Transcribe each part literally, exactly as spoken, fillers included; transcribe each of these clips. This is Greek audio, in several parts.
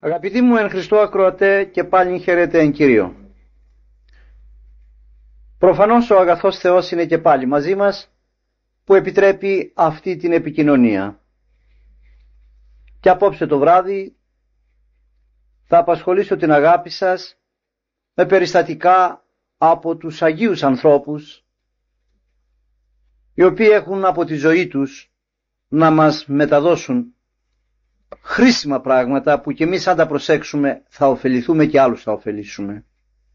Αγαπητοί μου εν Χριστώ ακροατέ, και πάλι χαίρετε εν Κύριο. Προφανώς ο αγαθός Θεός είναι και πάλι μαζί μας, που επιτρέπει αυτή την επικοινωνία. Και απόψε το βράδυ θα απασχολήσω την αγάπη σας με περιστατικά από τους Αγίους ανθρώπους, οι οποίοι έχουν από τη ζωή τους να μας μεταδώσουν χρήσιμα πράγματα που κι εμείς αν τα προσέξουμε θα ωφεληθούμε και άλλους θα ωφελήσουμε.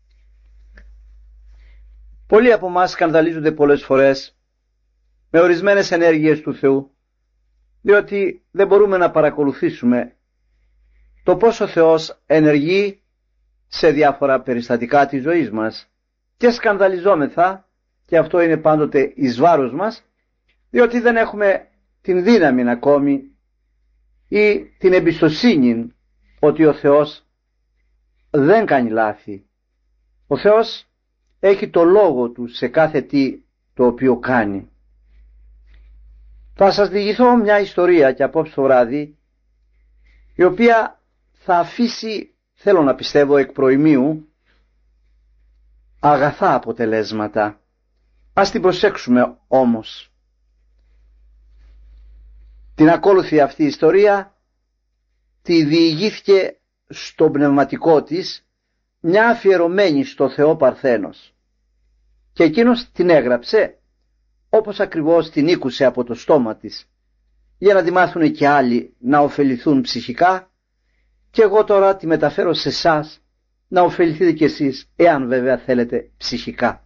Πολλοί από εμάς σκανδαλίζονται πολλές φορές με ορισμένες ενέργειες του Θεού, διότι δεν μπορούμε να παρακολουθήσουμε το πόσο ο Θεός ενεργεί σε διάφορα περιστατικά της ζωής μας και σκανδαλιζόμεθα, και αυτό είναι πάντοτε εις βάρος μας, διότι δεν έχουμε την δύναμη ακόμη ή την εμπιστοσύνη ότι ο Θεός δεν κάνει λάθη. Ο Θεός έχει το λόγο του σε κάθε τι το οποίο κάνει. Θα σας διηγηθώ μια ιστορία και απόψε το βράδυ, η οποία θα αφήσει, θέλω να πιστεύω εκ προημίου, αγαθά αποτελέσματα. Ας την προσέξουμε όμως. Την ακόλουθη αυτή η ιστορία τη διηγήθηκε στο πνευματικό της μια αφιερωμένη στο Θεό Παρθένος, και εκείνος την έγραψε όπως ακριβώς την ήκουσε από το στόμα της, για να τη μάθουν και άλλοι να ωφεληθούν ψυχικά, και εγώ τώρα τη μεταφέρω σε εσάς να ωφεληθείτε κι εσείς, εάν βέβαια θέλετε ψυχικά.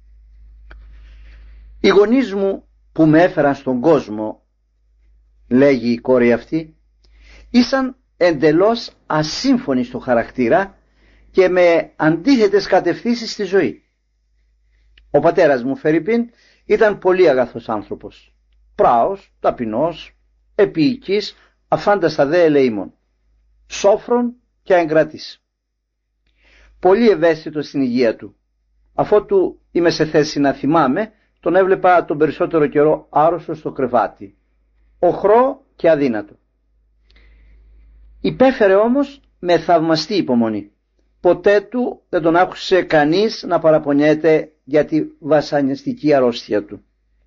Οι γονείς μου που με έφεραν στον κόσμο, λέγει η κόρη αυτή, ήσαν εντελώς ασύμφωνοι στο χαρακτήρα και με αντίθετες κατευθύνσεις στη ζωή. Ο πατέρας μου, φερειπίν, ήταν πολύ αγαθός άνθρωπος, πράος, ταπεινός, επίοικης, αφάνταστα δε ελεήμων, σόφρον και εγκρατής. Πολύ ευαίσθητος στην υγεία του. Αφότου είμαι σε θέση να θυμάμαι, τον έβλεπα τον περισσότερο καιρό άρρωστο στο κρεβάτι, οχρό και αδύνατο. Υπέφερε όμως με θαυμαστή υπομονή. Ποτέ του δεν τον άκουσε κανείς να παραπονιέται για τη βασανιστική αρρώστια του.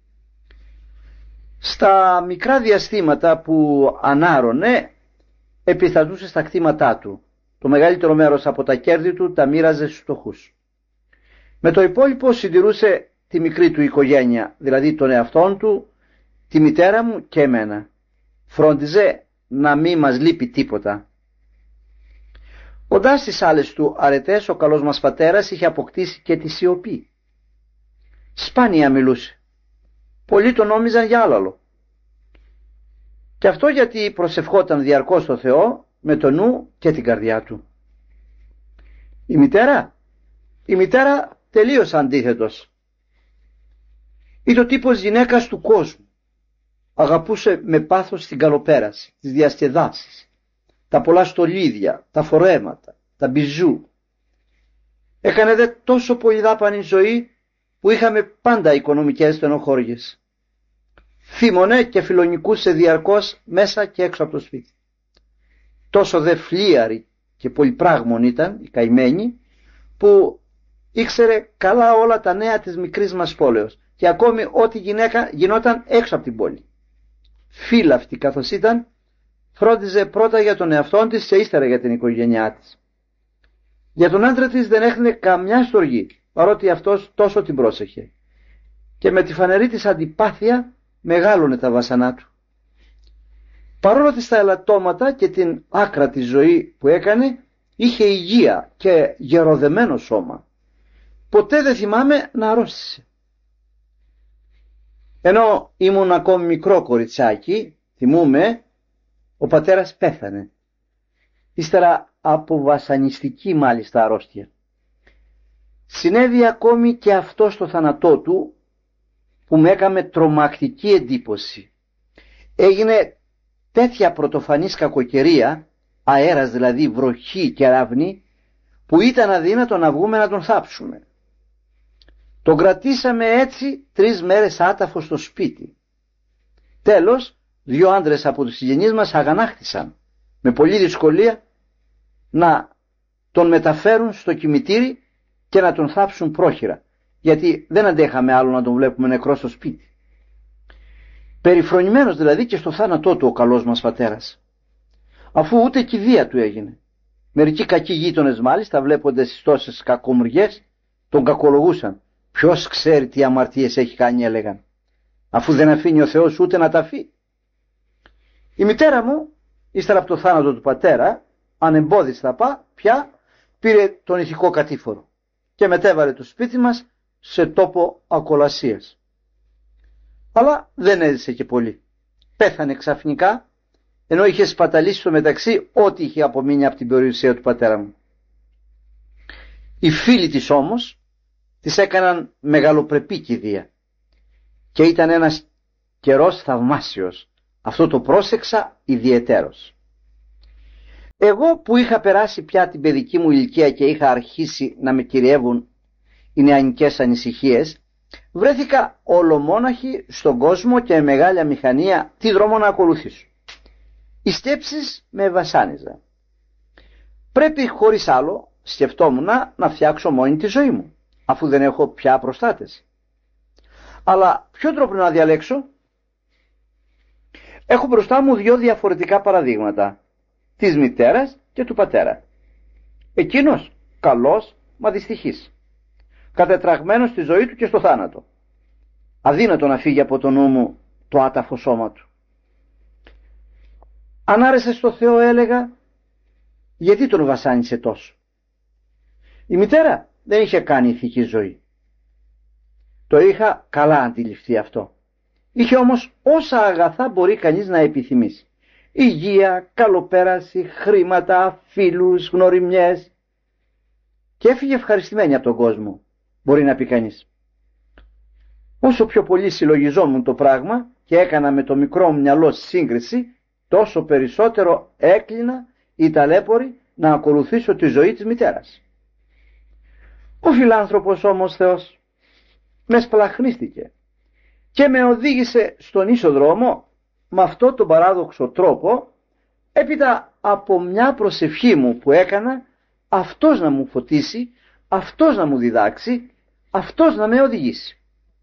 Στα μικρά διαστήματα που ανάρωνε, επιστατούσε στα κτήματά του. Το μεγαλύτερο μέρος από τα κέρδη του τα μοίραζε στους φτωχούς. Με το υπόλοιπο συντηρούσε τη μικρή του οικογένεια, δηλαδή τον εαυτόν του, τη μητέρα μου και εμένα. Φρόντιζε να μην μας λείπει τίποτα. Κοντά στις άλλες του αρετές, ο καλός μας πατέρας είχε αποκτήσει και τη σιωπή. Σπάνια μιλούσε. Πολλοί τον νόμιζαν για άλλαλο. Και αυτό γιατί προσευχόταν διαρκώς στο Θεό με το νου και την καρδιά του. Η μητέρα, η μητέρα τελείως αντίθετος. Ήταν ο τύπος γυναίκας του κόσμου. Αγαπούσε με πάθος την καλοπέραση, τις διασκεδάσεις, τα πολλά στολίδια, τα φορέματα, τα μπιζού. Έκανε δε τόσο πολύ δάπανη ζωή που είχαμε πάντα οικονομικές στενοχώριες. Θύμωνε και φιλονικούσε διαρκώς μέσα και έξω από το σπίτι. Τόσο δε φλίαρη και πολυπράγμον ήταν η καημένη, που ήξερε καλά όλα τα νέα της μικρής μας πόλεως και ακόμη ό,τι γυναίκα γινόταν έξω από την πόλη. Φύλαυτη καθώς ήταν, φρόντιζε πρώτα για τον εαυτόν της και ύστερα για την οικογένειά της. Για τον άντρα της δεν έχνε καμιά στοργή, παρότι αυτός τόσο την πρόσεχε, και με τη φανερή της αντιπάθεια μεγάλωνε τα βασανά του. Παρόλο τις τα ελαττώματα και την άκρατη ζωή που έκανε, είχε υγεία και γεροδεμένο σώμα. Ποτέ δεν θυμάμαι να αρρώστησε. Ενώ ήμουν ακόμη μικρό κοριτσάκι, θυμούμαι, ο πατέρας πέθανε, ύστερα από βασανιστική μάλιστα αρρώστια. Συνέβη ακόμη και αυτό στο θάνατό του, που με έκαμε τρομακτική εντύπωση. Έγινε τέτοια πρωτοφανής κακοκαιρία, αέρας δηλαδή, βροχή και ravni, που ήταν αδύνατο να βγούμε να τον θάψουμε. Τον κρατήσαμε έτσι τρεις μέρες άταφο στο σπίτι. Τέλος, δύο άντρες από τους συγγενείς μας αγανάκτησαν με πολλή δυσκολία να τον μεταφέρουν στο κημητήρι και να τον θάψουν πρόχειρα, γιατί δεν αντέχαμε άλλο να τον βλέπουμε νεκρό στο σπίτι. Περιφρονημένος δηλαδή και στο θάνατό του ο καλός μας πατέρας, αφού ούτε κηδεία του έγινε. Μερικοί κακοί γείτονες μάλιστα, βλέποντας τις τόσες κακομοιριές, τον κακολογούσαν. Ποιος ξέρει τι αμαρτίες έχει κάνει, έλεγαν, αφού δεν αφήνει ο Θεός ούτε να ταφεί. Η μητέρα μου, ύστερα από το θάνατο του πατέρα, ανεμπόδιστα πά, πια πήρε τον ηθικό κατήφορο και μετέβαλε το σπίτι μας σε τόπο ακολασίας. Αλλά δεν έζησε και πολύ. Πέθανε ξαφνικά, ενώ είχε σπαταλήσει στο μεταξύ ό,τι είχε απομείνει από την περιουσία του πατέρα μου. Οι φίλοι της όμως της έκαναν μεγαλοπρεπή κηδεία και ήταν ένας καιρός θαυμάσιος. Αυτό το πρόσεξα ιδιαιτέρως. Εγώ που είχα περάσει πια την παιδική μου ηλικία και είχα αρχίσει να με κυριεύουν οι νεανικές ανησυχίες, βρέθηκα ολομόναχη στον κόσμο και με μεγάλη αμηχανία τι δρόμο να ακολουθήσω. Οι σκέψεις με βασάνιζαν. Πρέπει χωρίς άλλο, σκεφτόμουν, να φτιάξω μόνη τη ζωή μου, αφού δεν έχω πια προστάτες. Αλλά ποιο τρόπο να διαλέξω? Έχω μπροστά μου δύο διαφορετικά παραδείγματα, της μητέρας και του πατέρα. Εκείνος καλός μα δυστυχής, κατετραγμένος στη ζωή του και στο θάνατο. Αδύνατο να φύγει από το νου μου το άταφο σώμα του. Αν άρεσε στο Θεό, έλεγα, γιατί τον βασάνισε τόσο? Η μητέρα δεν είχε κάνει ηθική ζωή. Το είχα καλά αντιληφθεί αυτό. Είχε όμως όσα αγαθά μπορεί κανείς να επιθυμήσει. Υγεία, καλοπέραση, χρήματα, φίλους, γνωριμιές. Και έφυγε ευχαριστημένη από τον κόσμο, μπορεί να πει κανείς. Όσο πιο πολύ συλλογιζόμουν το πράγμα και έκανα με το μικρό μου μυαλό σύγκριση, τόσο περισσότερο έκλεινα ή ταλέπορη να ακολουθήσω τη ζωή της μητέρας. Ο φιλάνθρωπος όμως Θεός με σπλαχνίστηκε και με οδήγησε στον ίσο δρόμο με αυτό τον παράδοξο τρόπο, έπειτα από μια προσευχή μου που έκανα, αυτός να μου φωτίσει, αυτός να μου διδάξει, αυτός να με οδηγήσει.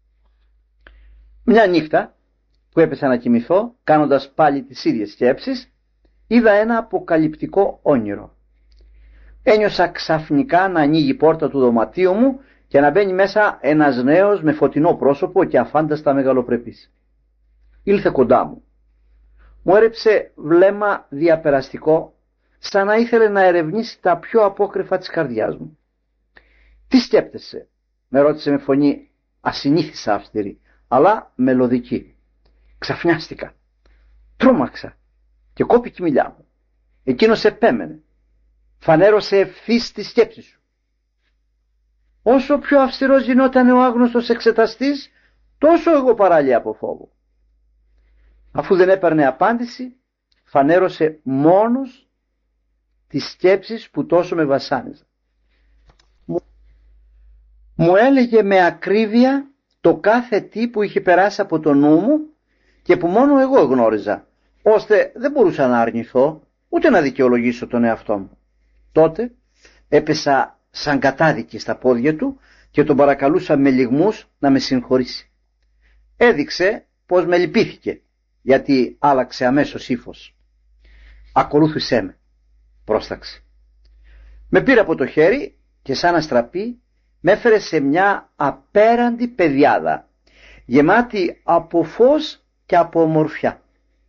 Μια νύχτα που έπεσα να κοιμηθώ, κάνοντας πάλι τις ίδιες σκέψεις, είδα ένα αποκαλυπτικό όνειρο. Ένιωσα ξαφνικά να ανοίγει η πόρτα του δωματίου μου και να μπαίνει μέσα ένας νέος με φωτεινό πρόσωπο και αφάνταστα μεγαλοπρεπής. Ήλθε κοντά μου. Μου έρεψε βλέμμα διαπεραστικό, σαν να ήθελε να ερευνήσει τα πιο απόκρυφα της καρδιάς μου. «Τι σκέπτεσαι?» με ρώτησε με φωνή ασυνήθιστα αυστηρή, αλλά μελωδική. Ξαφνιάστηκα. Τρόμαξα και κόπηκε η μιλιά μου. Εκείνος επέμενε. Φανέρωσε ευθύς τη σκέψη σου. Όσο πιο αυστηρός γινόταν ο άγνωστος εξεταστής, τόσο εγώ παράλυα από φόβο. Αφού δεν έπαιρνε απάντηση, φανέρωσε μόνος τις σκέψεις που τόσο με βασάνιζαν. Μου έλεγε με ακρίβεια το κάθε τι που είχε περάσει από το νου μου και που μόνο εγώ γνώριζα, ώστε δεν μπορούσα να αρνηθώ ούτε να δικαιολογήσω τον εαυτό μου. Τότε έπεσα σαν κατάδικη στα πόδια του και τον παρακαλούσα με λυγμούς να με συγχωρήσει. Έδειξε πως με λυπήθηκε, γιατί άλλαξε αμέσως ύφος. «Ακολούθησέ με», πρόσταξε. Με πήρε από το χέρι και σαν αστραπή με έφερε σε μια απέραντη πεδιάδα, γεμάτη από φως και από ομορφιά.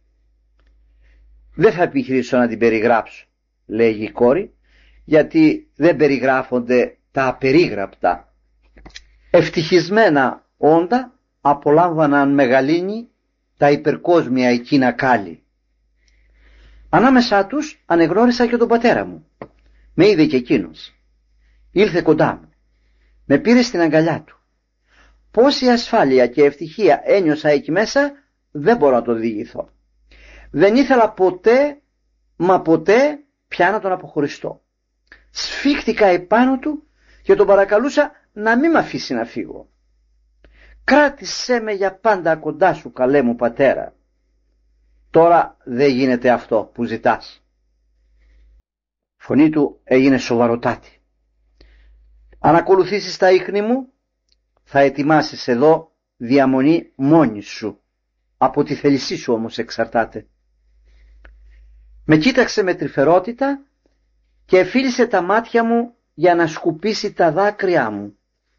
«Δεν θα επιχειρήσω να την περιγράψω», λέγει η κόρη, «γιατί δεν περιγράφονται τα απερίγραπτα. Ευτυχισμένα όντα απολάμβαναν μεγαλύνη τα υπερκόσμια εκείνα κάλλη. Ανάμεσά τους ανεγνώρισα και τον πατέρα μου. Με είδε και εκείνος. Ήλθε κοντά μου. Με πήρε στην αγκαλιά του. Πόση ασφάλεια και ευτυχία ένιωσα εκεί μέσα δεν μπορώ να το διηγηθώ. Δεν ήθελα ποτέ, μα ποτέ πια να τον αποχωριστώ. Σφίχτηκα επάνω του και τον παρακαλούσα να μην με αφήσει να φύγω. «Κράτησέ με για πάντα κοντά σου, καλέ μου πατέρα. Τώρα δεν γίνεται αυτό που ζητάς». φωνή του έγινε σοβαροτάτη. Αν ακολουθήσεις τα ίχνη μου, θα ετοιμάσεις εδώ διαμονή μόνη σου. Από τη θέλησή σου όμως εξαρτάται. Με κοίταξε με τρυφερότητα και εφίλησε τα μάτια μου για να σκουπίσει τα δάκρυά μου.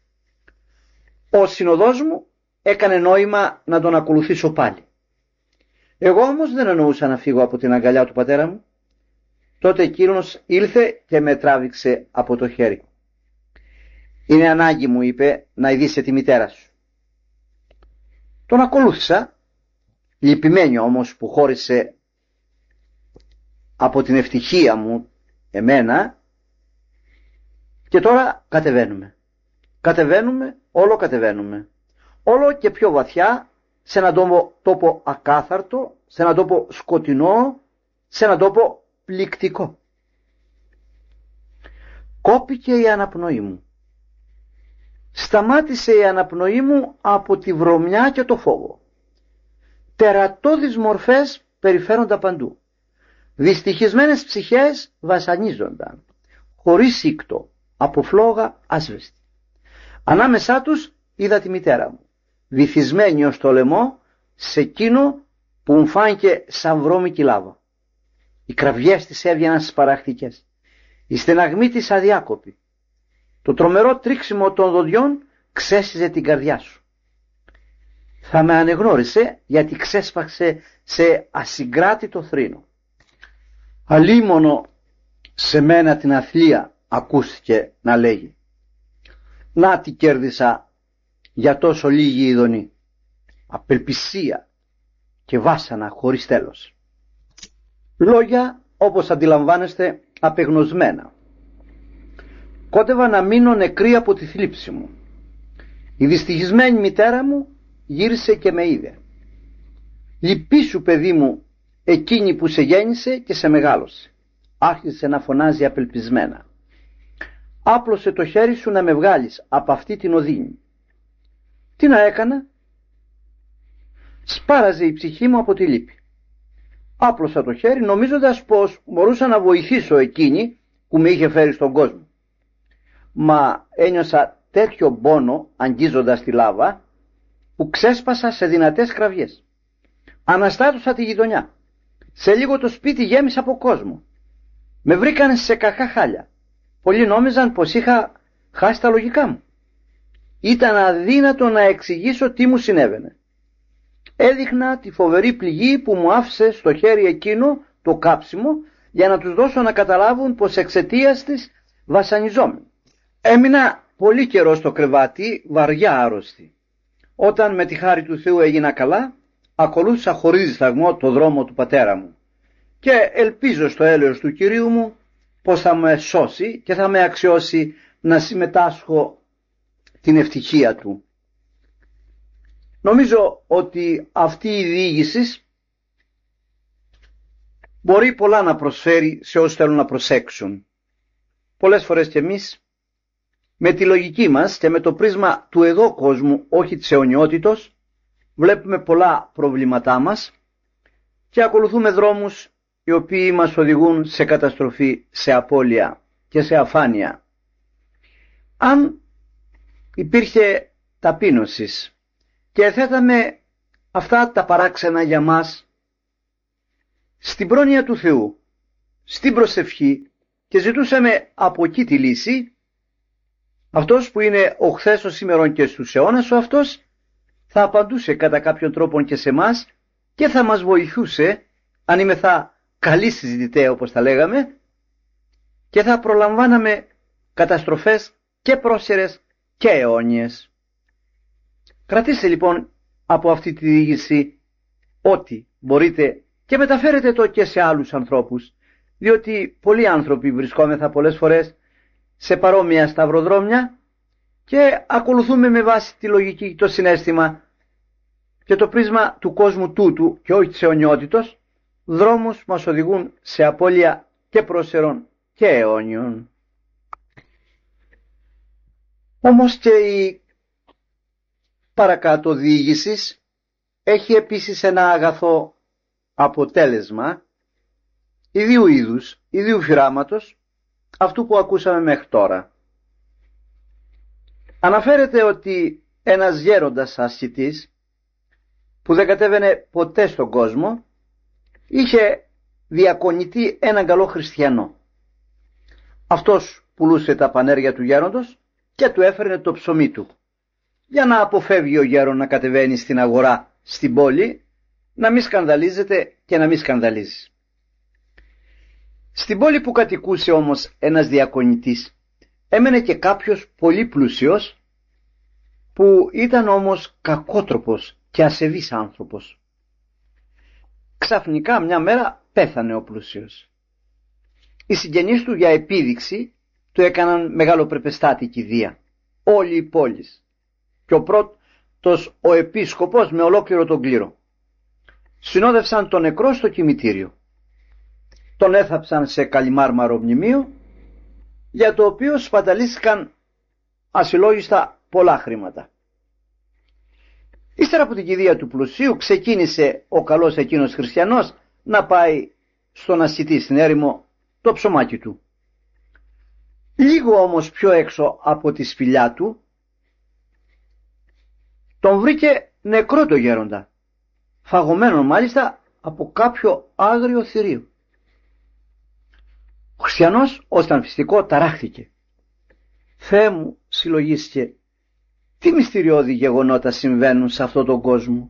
Ο συνοδός μου έκανε νόημα να τον ακολουθήσω πάλι. Εγώ όμως δεν εννοούσα να φύγω από την αγκαλιά του πατέρα μου. Τότε εκείνος ήλθε και με τράβηξε από το χέρι. «Είναι ανάγκη», μου είπε, «να ειδήσει τη μητέρα σου». Τον ακολούθησα, λυπημένη όμως που χώρισε από την ευτυχία μου εμένα, και τώρα κατεβαίνουμε. Κατεβαίνουμε, όλο κατεβαίνουμε. Όλο και πιο βαθιά, σε έναν τόπο, τόπο ακάθαρτο, σε έναν τόπο σκοτεινό, σε έναν τόπο πληκτικό. Κόπηκε η αναπνοή μου. Σταμάτησε η αναπνοή μου από τη βρωμιά και το φόβο. Τερατώδεις μορφές περιφέρονταν παντού. Δυστυχισμένες ψυχές βασανίζονταν, χωρίς σύκτο, από φλόγα άσβεστη. Ανάμεσά τους είδα τη μητέρα μου, βυθισμένη ως το λαιμό σε εκείνο που μου φάνηκε σαν βρώμικη λάβα. Οι κραυγές της έβγαιναν σπαραχτικές, η στεναγμή της αδιάκοπη. Το τρομερό τρίξιμο των δοντιών ξέσιζε την καρδιά σου. Θα με ανεγνώρισε γιατί ξέσπαξε σε ασυγκράτητο θρήνο. Αλίμονο σε μένα την αθλία, ακούστηκε να λέγει. Να τι κέρδισα για τόσο λίγη ειδονή. Απελπισία και βάσανα χωρίς τέλος. Λόγια, όπως αντιλαμβάνεστε, απεγνωσμένα. Κότευα να μείνω νεκρή από τη θλίψη μου. Η δυστυχισμένη μητέρα μου γύρισε και με είδε. «Λυπήσου, παιδί μου, εκείνη που σε γέννησε και σε μεγάλωσε», άρχισε να φωνάζει απελπισμένα. «Άπλωσε το χέρι σου να με βγάλεις από αυτή την οδύνη». Τι να έκανα? Σπάραζε η ψυχή μου από τη λύπη. Άπλωσα το χέρι νομίζοντας πως μπορούσα να βοηθήσω εκείνη που με είχε φέρει στον κόσμο. Μα ένιωσα τέτοιο πόνο αγγίζοντας τη λάβα που ξέσπασα σε δυνατές κραυγές. Αναστάτωσα τη γειτονιά. Σε λίγο το σπίτι γέμισε από κόσμο. Με βρήκαν σε κακά χάλια. Πολλοί νόμιζαν πως είχα χάσει τα λογικά μου. Ήταν αδύνατο να εξηγήσω τι μου συνέβαινε. Έδειχνα τη φοβερή πληγή που μου άφησε στο χέρι εκείνο το κάψιμο για να τους δώσω να καταλάβουν πως εξαιτίας της βασανιζόμουν. Έμεινα πολύ καιρό στο κρεβάτι, βαριά άρρωστη. Όταν με τη χάρη του Θεού έγινα καλά, ακολούθησα χωρίς δισταγμό το δρόμο του πατέρα μου και ελπίζω στο έλεος του Κυρίου μου πως θα με σώσει και θα με αξιώσει να συμμετάσχω την ευτυχία του. Νομίζω ότι αυτή η διήγηση μπορεί πολλά να προσφέρει σε όσους θέλουν να προσέξουν. Πολλές φορές κι εμείς με τη λογική μας και με το πρίσμα του εδώ κόσμου, όχι της αιωνιότητος, βλέπουμε πολλά προβλήματά μας και ακολουθούμε δρόμους οι οποίοι μας οδηγούν σε καταστροφή, σε απώλεια και σε αφάνεια. Αν υπήρχε ταπείνωσης και θέταμε αυτά τα παράξενα για μας στην πρόνοια του Θεού, στην προσευχή και ζητούσαμε από εκεί τη λύση, αυτός που είναι ο χθες, ο σήμερον και στους αιώνας ο αυτός θα απαντούσε κατά κάποιον τρόπο και σε μας και θα μας βοηθούσε αν είμεθα καλοί συζητητέ όπως τα λέγαμε και θα προλαμβάναμε καταστροφές και πρόσερες και αιώνιες. Κρατήστε λοιπόν από αυτή τη διήγηση ό,τι μπορείτε και μεταφέρετε το και σε άλλους ανθρώπους, διότι πολλοί άνθρωποι βρισκόμεθα πολλές φορές σε παρόμοια σταυροδρόμια και ακολουθούμε με βάση τη λογική, το συναίσθημα και το πρίσμα του κόσμου τούτου και όχι της αιωνιότητος, δρόμους που μας οδηγούν σε απώλεια και πρόσερων και αιώνιων. Όμως και η παρακάτω διήγηση έχει επίσης ένα αγαθό αποτέλεσμα ιδίου είδους, ιδίου φυράματος, αυτού που ακούσαμε μέχρι τώρα. Αναφέρεται ότι ένας γέροντας ασκητής που δεν κατέβαινε ποτέ στον κόσμο είχε διακονητή έναν καλό χριστιανό. Αυτός πουλούσε τα πανέρια του γέροντος και του έφερνε το ψωμί του, για να αποφεύγει ο γέρον να κατεβαίνει στην αγορά στην πόλη, να μην σκανδαλίζεται και να μην σκανδαλίζει. Στην πόλη που κατοικούσε όμως ένας διακονητής έμενε και κάποιος πολύ πλούσιος, που ήταν όμως κακότροπος και ασεβής άνθρωπος. Ξαφνικά μια μέρα πέθανε ο πλούσιος. Οι συγγενείς του για επίδειξη του έκαναν μεγαλοπρεπεστάτη κηδεία, όλη η πόλη, και ο πρώτος ο επίσκοπος με ολόκληρο τον κλήρο. Συνόδευσαν τον νεκρό στο κημητήριο. Τον έθαψαν σε καλυμάρμαρο μνημείο, για το οποίο σπαταλίστηκαν ασυλλόγιστα πολλά χρήματα. Ύστερα από την κηδεία του πλουσίου ξεκίνησε ο καλός εκείνος χριστιανός να πάει στον ασκητή στην έρημο το ψωμάκι του. Λίγο όμως πιο έξω από τη σπηλιά του τον βρήκε νεκρό το γέροντα, φαγωμένο μάλιστα από κάποιο άγριο θηρίο. Ο χριστιανός ως φυσικό ταράχθηκε. «Θεέ μου», συλλογίστηκε, «τι μυστηριώδη γεγονότα συμβαίνουν σε αυτόν τον κόσμο».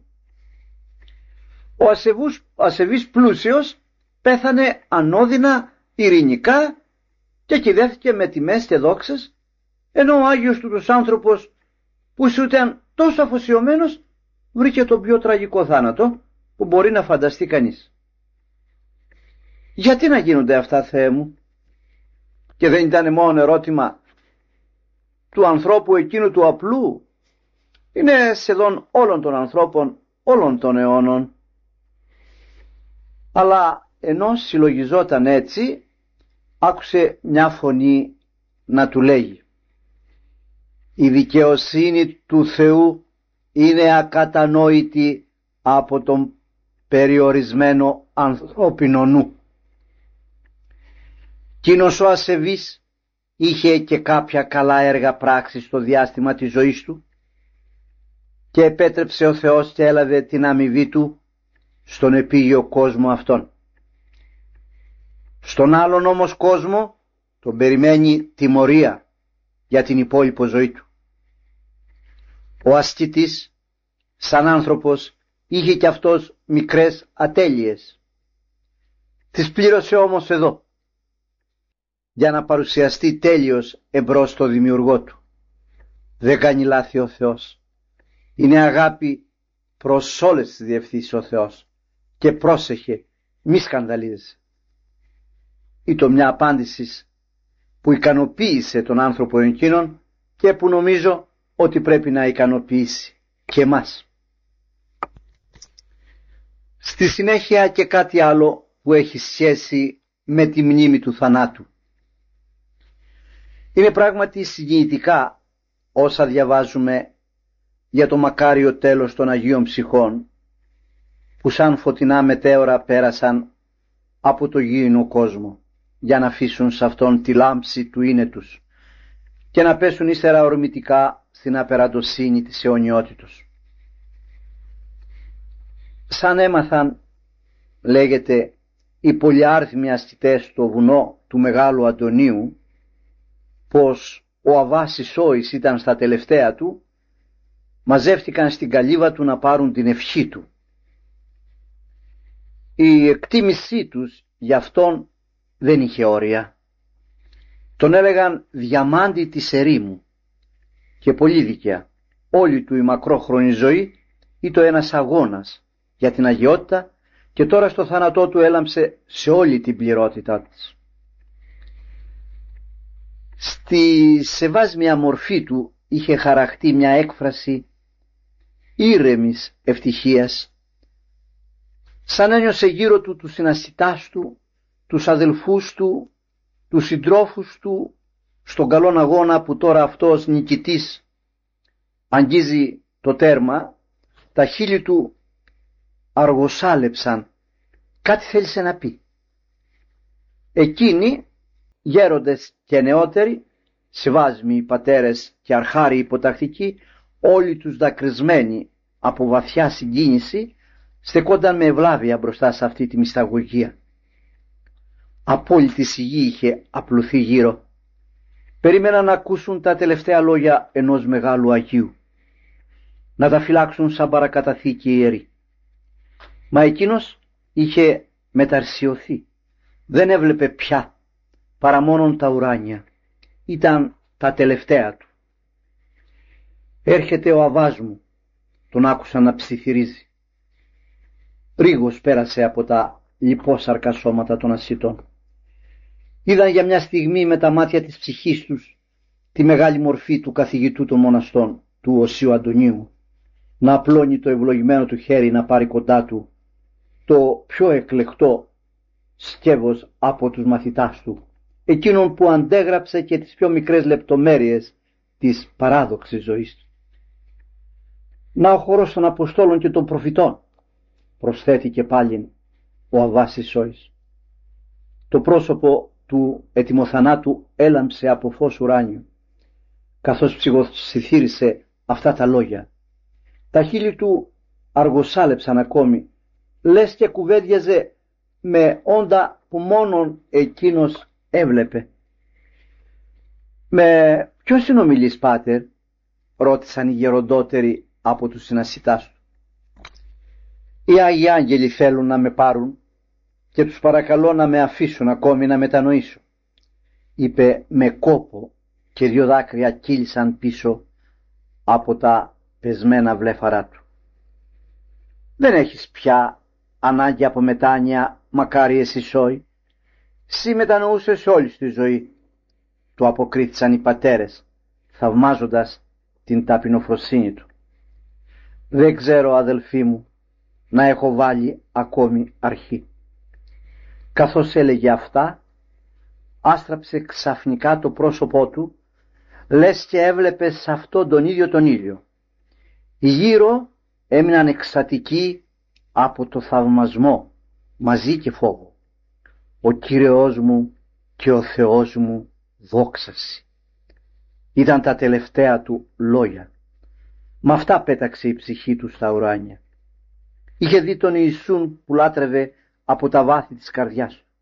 Ο ασεβούς, ασεβής πλούσιος πέθανε ανώδυνα, ειρηνικά και κυδεύθηκε με τιμές και δόξες, ενώ ο Άγιος του τους άνθρωπος που σου ήταν τόσο αφοσιωμένος βρήκε τον πιο τραγικό θάνατο που μπορεί να φανταστεί κανείς. Γιατί να γίνονται αυτά, Θεέ μου? Και δεν ήταν μόνο ερώτημα του ανθρώπου εκείνου του απλού, είναι σχεδόν όλων των ανθρώπων όλων των αιώνων. Αλλά ενώ συλλογιζόταν έτσι, άκουσε μια φωνή να του λέγει: «Η δικαιοσύνη του Θεού είναι ακατανόητη από τον περιορισμένο ανθρώπινο νου». Κείνος ο ασεβής είχε και κάποια καλά έργα πράξει στο διάστημα της ζωής του και επέτρεψε ο Θεός και έλαβε την αμοιβή του στον επίγειο κόσμο αυτόν. Στον άλλον όμως κόσμο τον περιμένει τιμωρία για την υπόλοιπη ζωή του. Ο ασκητής σαν άνθρωπος είχε κι αυτός μικρές ατέλειες. Τις πλήρωσε όμως εδώ, για να παρουσιαστεί τέλειος εμπρός στο δημιουργό του. Δεν κάνει λάθη ο Θεός. Είναι αγάπη προς όλες τις διευθύνσεις ο Θεός. Και πρόσεχε, μη σκανδαλίζεσαι. Ήταν μια απάντηση που ικανοποίησε τον άνθρωπο εκείνον και που νομίζω ότι πρέπει να ικανοποιήσει και εμάς. Στη συνέχεια και κάτι άλλο που έχει σχέση με τη μνήμη του θανάτου. Είναι πράγματι συγκινητικά όσα διαβάζουμε για το μακάριο τέλος των Αγίων Ψυχών, που σαν φωτεινά μετέωρα πέρασαν από το γήινο κόσμο για να αφήσουν σε αυτόν τη λάμψη του είναι τους και να πέσουν ύστερα ορμητικά στην απεραντοσύνη της αιωνιότητος. Σαν έμαθαν, λέγεται, οι πολυάριθμοι ασκητές στο βουνό του Μεγάλου Αντωνίου πως ο Αββάς Ισόης ήταν στα τελευταία του, μαζεύτηκαν στην καλύβα του να πάρουν την ευχή του. Η εκτίμησή τους για αυτόν δεν είχε όρια. Τον έλεγαν διαμάντη της ερήμου και πολύ δίκαια. Όλη του η μακρόχρονη ζωή ήταν ένας αγώνας για την αγιότητα και τώρα στο θάνατό του έλαμψε σε όλη την πληρότητά της. Στη σεβάσμια μορφή του είχε χαραχτεί μια έκφραση ήρεμης ευτυχίας, σαν ένιωσε γύρω του τους συνασιτάς του, τους αδελφούς του, τους συντρόφους του στον καλόν αγώνα που τώρα αυτός νικητής αγγίζει το τέρμα. Τα χείλη του αργοσάλεψαν, κάτι θέλησε να πει. Εκείνοι γέροντες και νεότεροι, σεβάσμοι πατέρες και αρχάριοι υποτακτικοί, όλοι τους δακρυσμένοι από βαθιά συγκίνηση, στεκόνταν με ευλάβεια μπροστά σε αυτή τη μυσταγωγία. Απόλυτη σιγή είχε απλωθεί γύρω. Περίμεναν να ακούσουν τα τελευταία λόγια ενός μεγάλου Αγίου, να τα φυλάξουν σαν παρακαταθήκη ιερή. Μα εκείνος είχε μεταρσιωθεί. Δεν έβλεπε πια παρά μόνον τα ουράνια. Ήταν τα τελευταία του. «Έρχεται ο Αββάς μου», τον άκουσαν να ψιθυρίζει. Ρίγος πέρασε από τα λιπόσαρκα σώματα των ασίτων. Είδαν για μια στιγμή με τα μάτια της ψυχής τους τη μεγάλη μορφή του καθηγητού των μοναστών, του Οσίου Αντωνίου, να απλώνει το ευλογημένο του χέρι να πάρει κοντά του το πιο εκλεκτό σκεύος από τους μαθητάς του, εκείνον που αντέγραψε και τις πιο μικρές λεπτομέρειες της παράδοξης ζωής του. «Να ο χώρος των Αποστόλων και των Προφητών», προσθέτει και πάλι ο Αββάς Ισόης. Το πρόσωπο του ετοιμοθανάτου έλαμψε από φως ουράνιο, καθώς ψυχοψιθύρισε αυτά τα λόγια. Τα χείλη του αργοσάλεψαν ακόμη, λες και κουβέντιαζε με όντα που μόνον εκείνος έβλεπε. «Με ποιος συνομιλείς, πάτερ?» ρώτησαν οι γεροντότεροι από τους συνασιτάς του. «Οι Άγιοι Άγγελοι θέλουν να με πάρουν και τους παρακαλώ να με αφήσουν ακόμη να μετανοήσω», είπε με κόπο, και δύο δάκρυα κύλησαν πίσω από τα πεσμένα βλέφαρά του. «Δεν έχεις πια ανάγκη από μετάνοια, μακάριες Ισόη. Συ μετανοούσες όλη τη ζωή», του αποκρίθησαν οι πατέρες, θαυμάζοντας την ταπεινοφροσύνη του. «Δεν ξέρω, αδελφοί μου, να έχω βάλει ακόμη αρχή». Καθώς έλεγε αυτά, άστραψε ξαφνικά το πρόσωπό του, λες και έβλεπε σε αυτόν τον ίδιο τον ήλιο. Γύρω έμειναν εκστατικοί από το θαυμασμό, μαζί και φόβο. «Ο Κύριος μου και ο Θεός μου δόξαση», ήταν τα τελευταία του λόγια. Με αυτά πέταξε η ψυχή του στα ουράνια. Είχε δει τον Ιησούν που λάτρευε από τα βάθη της καρδιάς του.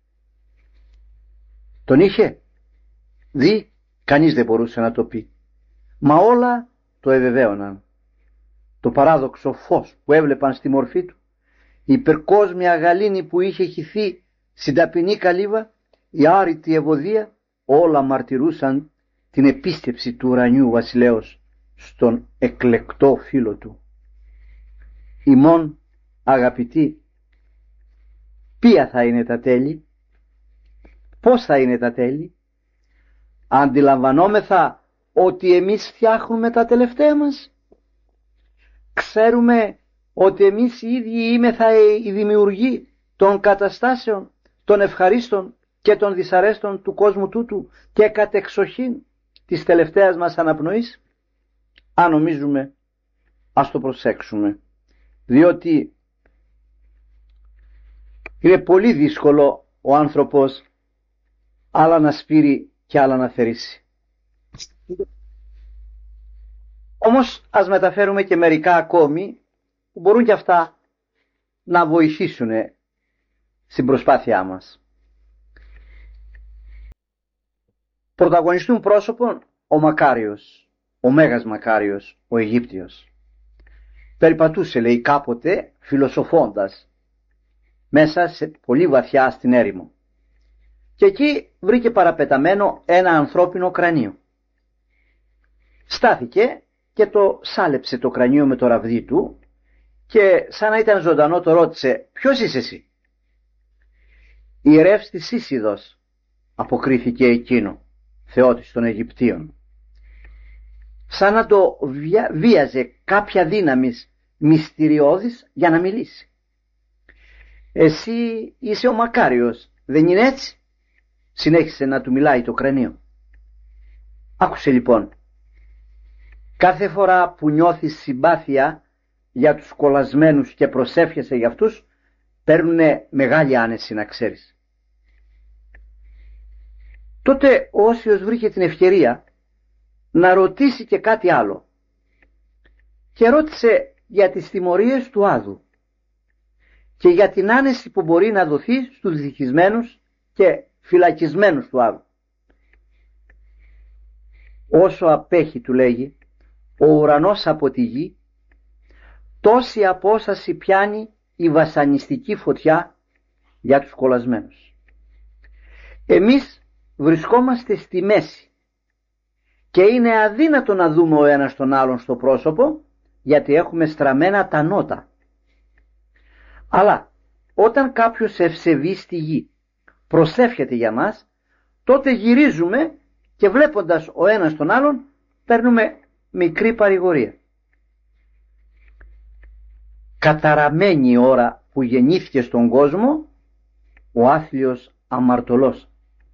Τον είχε δει, κανείς δεν μπορούσε να το πει, μα όλα το εβεβαίωναν. Το παράδοξο φως που έβλεπαν στη μορφή του, η υπερκόσμια γαλήνη που είχε χυθεί στην ταπεινή καλύβα, η άρρητη ευωδία, όλα μαρτυρούσαν την επίσκεψη του ουρανιού βασιλέως στον εκλεκτό φίλο του. «Ημών, αγαπητοί, ποια θα είναι τα τέλη?» Πώς θα είναι τα τέλη? Αντιλαμβανόμεθα ότι εμείς φτιάχνουμε τα τελευταία μας? Ξέρουμε ότι εμείς οι ίδιοι είμεθα οι δημιουργοί των καταστάσεων, των ευχαρίστων και των δυσαρέστων του κόσμου τούτου και κατεξοχήν της τελευταίας μας αναπνοής? Αν νομίζουμε, ας το προσέξουμε, διότι είναι πολύ δύσκολο ο άνθρωπος άλλα να σπείρει και άλλα να θερήσει. Όμως ας μεταφέρουμε και μερικά ακόμη που μπορούν και αυτά να βοηθήσουν στην προσπάθειά μας. Πρωταγωνιστούν πρόσωπον ο Μακάριος, ο Μέγας Μακάριος, ο Αιγύπτιος. Περιπατούσε, λέει, κάποτε φιλοσοφώντας μέσα σε πολύ βαθιά στην έρημο, και εκεί βρήκε παραπεταμένο ένα ανθρώπινο κρανίο. Στάθηκε και το σάλεψε το κρανίο με το ραβδί του και σαν να ήταν ζωντανό το ρώτησε, «Ποιος είσαι εσύ?» «Ιερεύς της Ίσιδος», αποκρίθηκε εκείνο, θεότης των Αιγυπτίων. Σαν να το βίαζε κάποια δύναμης μυστηριώδης για να μιλήσει. «Εσύ είσαι ο Μακάριος, δεν είναι έτσι?» Συνέχισε να του μιλάει το κρανίο. Άκουσε λοιπόν. Κάθε φορά που νιώθεις συμπάθεια για τους κολλασμένους και προσεύχεσαι για αυτούς, παίρνουνε μεγάλη άνεση, να ξέρεις. Τότε ο Όσιος βρήκε την ευκαιρία να ρωτήσει και κάτι άλλο και ρώτησε για τις τιμωρίες του Άδου και για την άνεση που μπορεί να δοθεί στους δυστυχισμένους και φυλακισμένους του Άδου. Όσο απέχει, του λέγει, ο ουρανός από τη γη, τόση απόσταση πιάνει η βασανιστική φωτιά για τους κολλασμένους. Εμείς βρισκόμαστε στη μέση και είναι αδύνατο να δούμε ο ένας τον άλλον στο πρόσωπο, γιατί έχουμε στραμμένα τα νότα. Αλλά όταν κάποιος ευσεβή στη γη προσεύχεται για μας, τότε γυρίζουμε και βλέποντας ο ένας τον άλλον παίρνουμε μικρή παρηγορία. Καταραμένη η ώρα που γεννήθηκε στον κόσμο ο άθλιος αμαρτωλός.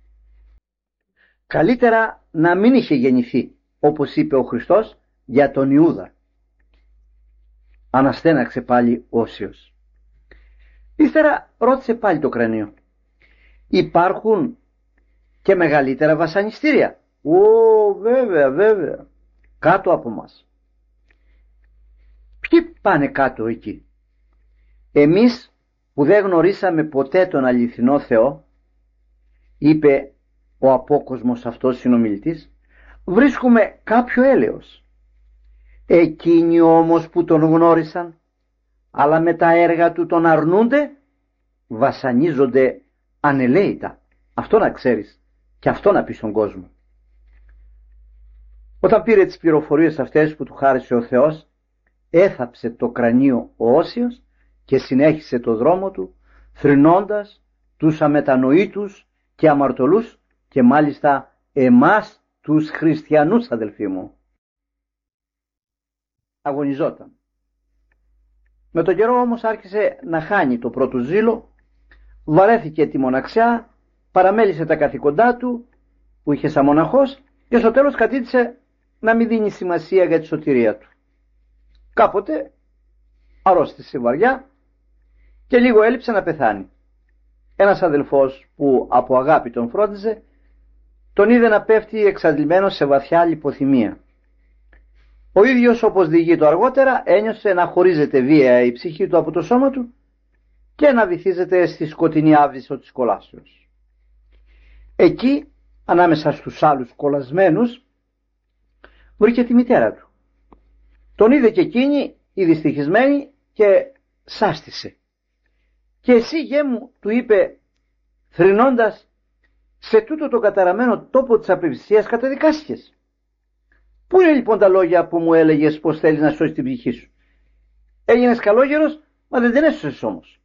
Καλύτερα να μην είχε γεννηθεί, όπως είπε ο Χριστός για τον Ιούδα. Αναστέναξε πάλι Όσιος. Ύστερα ρώτησε πάλι το κρανίο. Υπάρχουν και μεγαλύτερα βασανιστήρια? Ω, βέβαια, βέβαια, κάτω από μας. Ποιοι πάνε κάτω εκεί? Εμείς που δεν γνωρίσαμε ποτέ τον αληθινό Θεό, είπε ο απόκοσμος αυτός συνομιλητής, βρίσκουμε κάποιο έλεος. Εκείνοι όμως που τον γνώρισαν, αλλά με τα έργα του τον αρνούνται, βασανίζονται ανελαίητα. Αυτό να ξέρεις και αυτό να πεις στον κόσμο. Όταν πήρε τις πληροφορίες αυτές που του χάρισε ο Θεός, έθαψε το κρανίο ο Όσιος και συνέχισε το δρόμο του, θρηνώντας τους αμετανοήτους και αμαρτωλούς και μάλιστα εμάς τους χριστιανούς, αδελφοί μου. Αγωνιζόταν. Με τον καιρό όμως άρχισε να χάνει το πρώτο ζήλο, βαρέθηκε τη μοναξιά, παραμέλησε τα καθήκοντά του που είχε σαν μοναχός και στο τέλος κατήτησε να μην δίνει σημασία για τη σωτηρία του. Κάποτε αρρώστησε βαριά και λίγο έλειψε να πεθάνει. Ένας αδελφός που από αγάπη τον φρόντιζε τον είδε να πέφτει εξαντλημένος σε βαθιά λιποθυμία. Ο ίδιος, όπως διηγείτο αργότερα, ένιωσε να χωρίζεται βία η ψυχή του από το σώμα του και να βυθίζεται στη σκοτεινή άβυσσο της κολάσεως. Εκεί, ανάμεσα στους άλλους κολλασμένους, βρήκε τη μητέρα του. Τον είδε και εκείνη η δυστυχισμένη και σάστησε. «Και εσύ, γέ μου», του είπε θρηνώντας, «σε τούτο το καταραμένο τόπο της απευστίας καταδικάστηκες. Πού είναι λοιπόν τα λόγια που μου έλεγες πως θέλεις να σώσεις την ψυχή σου? Έγινες καλόγερος, μα δεν την έσωσες όμως».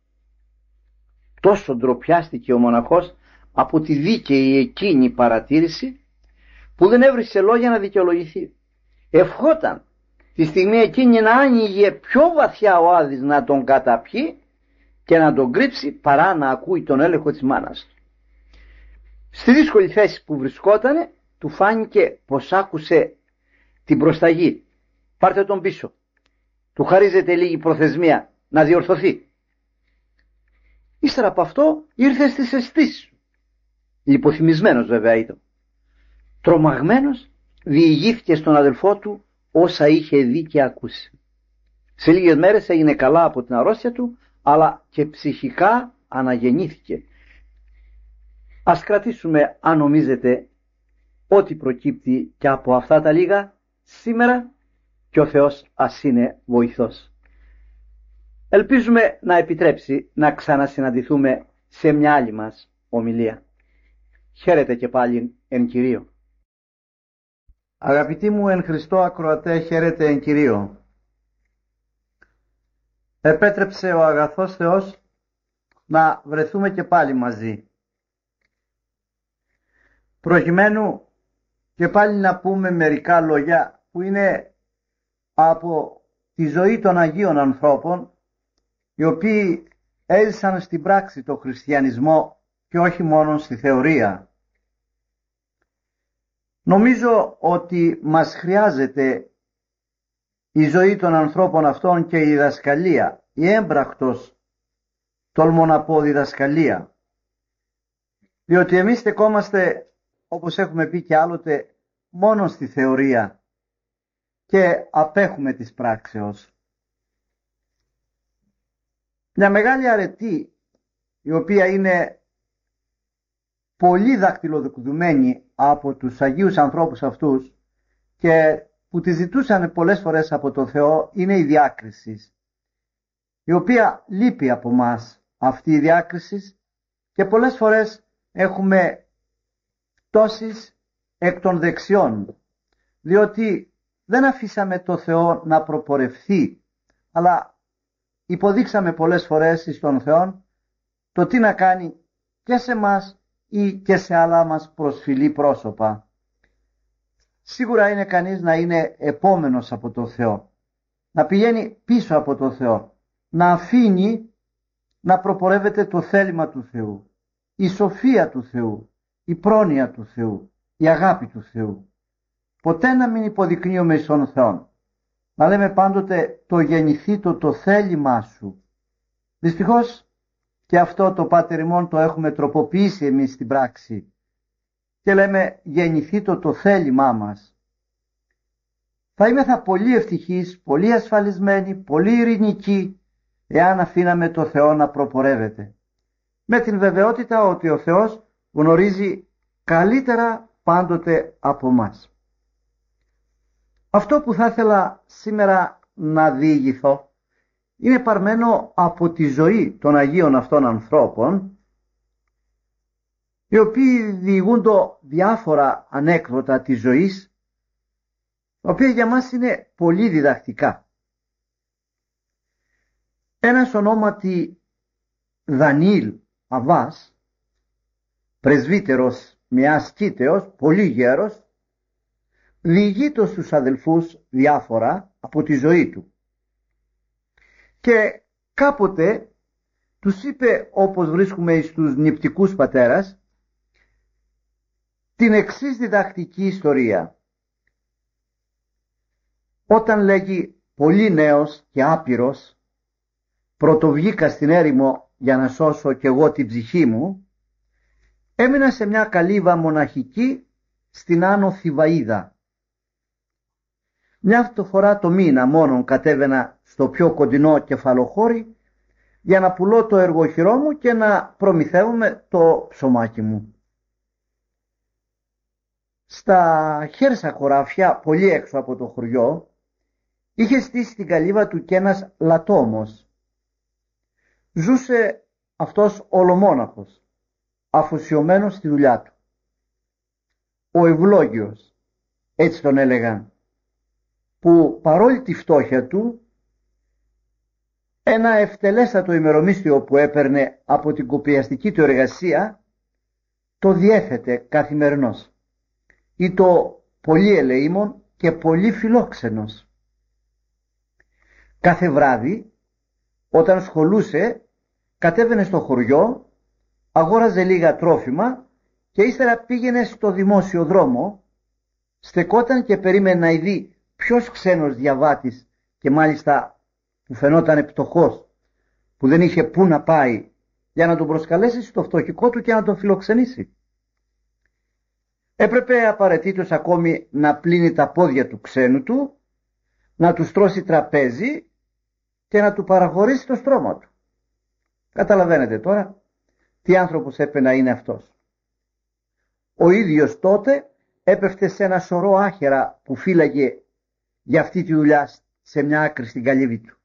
Τόσο ντροπιάστηκε ο μοναχός από τη δίκαιη εκείνη παρατήρηση που δεν έβρισε λόγια να δικαιολογηθεί. Ευχόταν τη στιγμή εκείνη να άνοιγε πιο βαθιά ο Άδης να τον καταπιεί και να τον κρύψει παρά να ακούει τον έλεγχο της μάνας του. Στη δύσκολη θέση που βρισκότανε του φάνηκε πως άκουσε την προσταγή. «Πάρτε τον πίσω. Του χαρίζεται λίγη προθεσμία να διορθωθεί». Ύστερα από αυτό ήρθε στις αισθήσεις του. Λιποθυμισμένος βέβαια ήταν. Τρομαγμένος διηγήθηκε στον αδελφό του όσα είχε δει και ακούσει. Σε λίγες μέρες έγινε καλά από την αρρώστια του, αλλά και ψυχικά αναγεννήθηκε. Ας κρατήσουμε, αν νομίζετε, ό,τι προκύπτει και από αυτά τα λίγα σήμερα, και ο Θεός ας είναι βοηθός. Ελπίζουμε να επιτρέψει να ξανασυναντηθούμε σε μια άλλη μας ομιλία. Χαίρετε και πάλι εν Κυρίω. Αγαπητοί μου εν Χριστώ ακροατέ, χαίρετε εν Κυρίω. Επέτρεψε ο αγαθός Θεός να βρεθούμε και πάλι μαζί. Προκειμένου και πάλι να πούμε μερικά λόγια που είναι από τη ζωή των Αγίων ανθρώπων, οι οποίοι έζησαν στην πράξη το χριστιανισμό και όχι μόνο στη θεωρία. Νομίζω ότι μας χρειάζεται η ζωή των ανθρώπων αυτών και η διδασκαλία, η έμπρακτος, τολμώ να πω, διδασκαλία. Διότι εμείς στεκόμαστε όπως έχουμε πει και άλλοτε, μόνο στη θεωρία και απέχουμε της πράξεως. Μια μεγάλη αρετή, η οποία είναι πολύ δακτυλοδοκουμένη από τους Αγίους ανθρώπους αυτούς και που τη ζητούσαν πολλές φορές από το Θεό, είναι η διάκριση, η οποία λείπει από μας αυτή η διάκριση και πολλές φορές έχουμε πτώσεις εκ των δεξιών, διότι δεν αφήσαμε το Θεό να προπορευθεί, αλλά υποδείξαμε πολλές φορές στον Θεό το τι να κάνει και σε μας ή και σε άλλα μας προσφυλή πρόσωπα. Σίγουρα είναι κανείς να είναι επόμενος από το Θεό, να πηγαίνει πίσω από το Θεό, να αφήνει να προπορεύεται το θέλημα του Θεού, η σοφία του Θεού, η πρόνοια του Θεού, η αγάπη του Θεού. Ποτέ να μην υποδεικνύουμε εις τον Θεό, να λέμε πάντοτε το γεννηθήτω το θέλημά σου. Δυστυχώς και αυτό το Πάτερ ημών το έχουμε τροποποιήσει εμείς στην πράξη και λέμε γεννηθήτω το θέλημά μας. Θα είμεθα πολύ ευτυχείς, πολύ ασφαλισμένοι, πολύ ειρηνικοί εάν αφήναμε το Θεό να προπορεύεται, με την βεβαιότητα ότι ο Θεός γνωρίζει καλύτερα πάντοτε από μας. Αυτό που θα ήθελα σήμερα να διηγηθώ είναι παρμένο από τη ζωή των Αγίων αυτών ανθρώπων, οι οποίοι διηγούνται διάφορα ανέκδοτα της ζωής, τα οποία για μας είναι πολύ διδακτικά. Ένας ονόματι Δανιήλ Αβάς, πρεσβύτερος μιας κήτεως, πολύ γέρος, διηγείτο στους αδελφούς διάφορα από τη ζωή του. Και κάποτε τους είπε, όπως βρίσκουμε στους νηπτικούς πατέρας, την εξής διδακτική ιστορία. Όταν λέγει πολύ νέος και άπειρος, πρωτοβγήκα στην έρημο για να σώσω κι εγώ την ψυχή μου, έμεινα σε μια καλύβα μοναχική στην Άνω Θηβαΐδα. Μια φορά το μήνα μόνον κατέβαινα στο πιο κοντινό κεφαλοχώρι για να πουλώ το εργοχειρό μου και να προμηθεύομαι το ψωμάκι μου. Στα χέρσα χωράφια, πολύ έξω από το χωριό, είχε στήσει την καλύβα του κι ένας λατόμος. Ζούσε αυτός ολομόναχος, αφοσιωμένος στη δουλειά του. Ο Ευλόγιος, έτσι τον έλεγαν, που παρόλη τη φτώχεια του, ένα ευτελέστατο ημερομίσθιο που έπαιρνε από την κοπιαστική του εργασία, το διέθετε καθημερινώς. Ή το πολύ ελεήμων και πολύ φιλόξενος. Κάθε βράδυ, όταν σχολούσε, κατέβαινε στο χωριό, αγόραζε λίγα τρόφιμα και ύστερα πήγαινε στο δημόσιο δρόμο, στεκόταν και περίμενε να ειδεί ποιος ξένος διαβάτης και μάλιστα που φαινόταν πτωχός, που δεν είχε πού να πάει, για να τον προσκαλέσει στο φτωχικό του και να τον φιλοξενήσει. Έπρεπε απαραίτητος ακόμη να πλύνει τα πόδια του ξένου του, να του στρώσει τραπέζι και να του παραχωρήσει το στρώμα του. Καταλαβαίνετε τώρα τι άνθρωπος έπρεπε να είναι αυτός. Ο ίδιος τότε έπεφτε σε ένα σωρό άχερα που φύλαγε για αυτή τη δουλειά σε μια άκρη στην καλύβη του.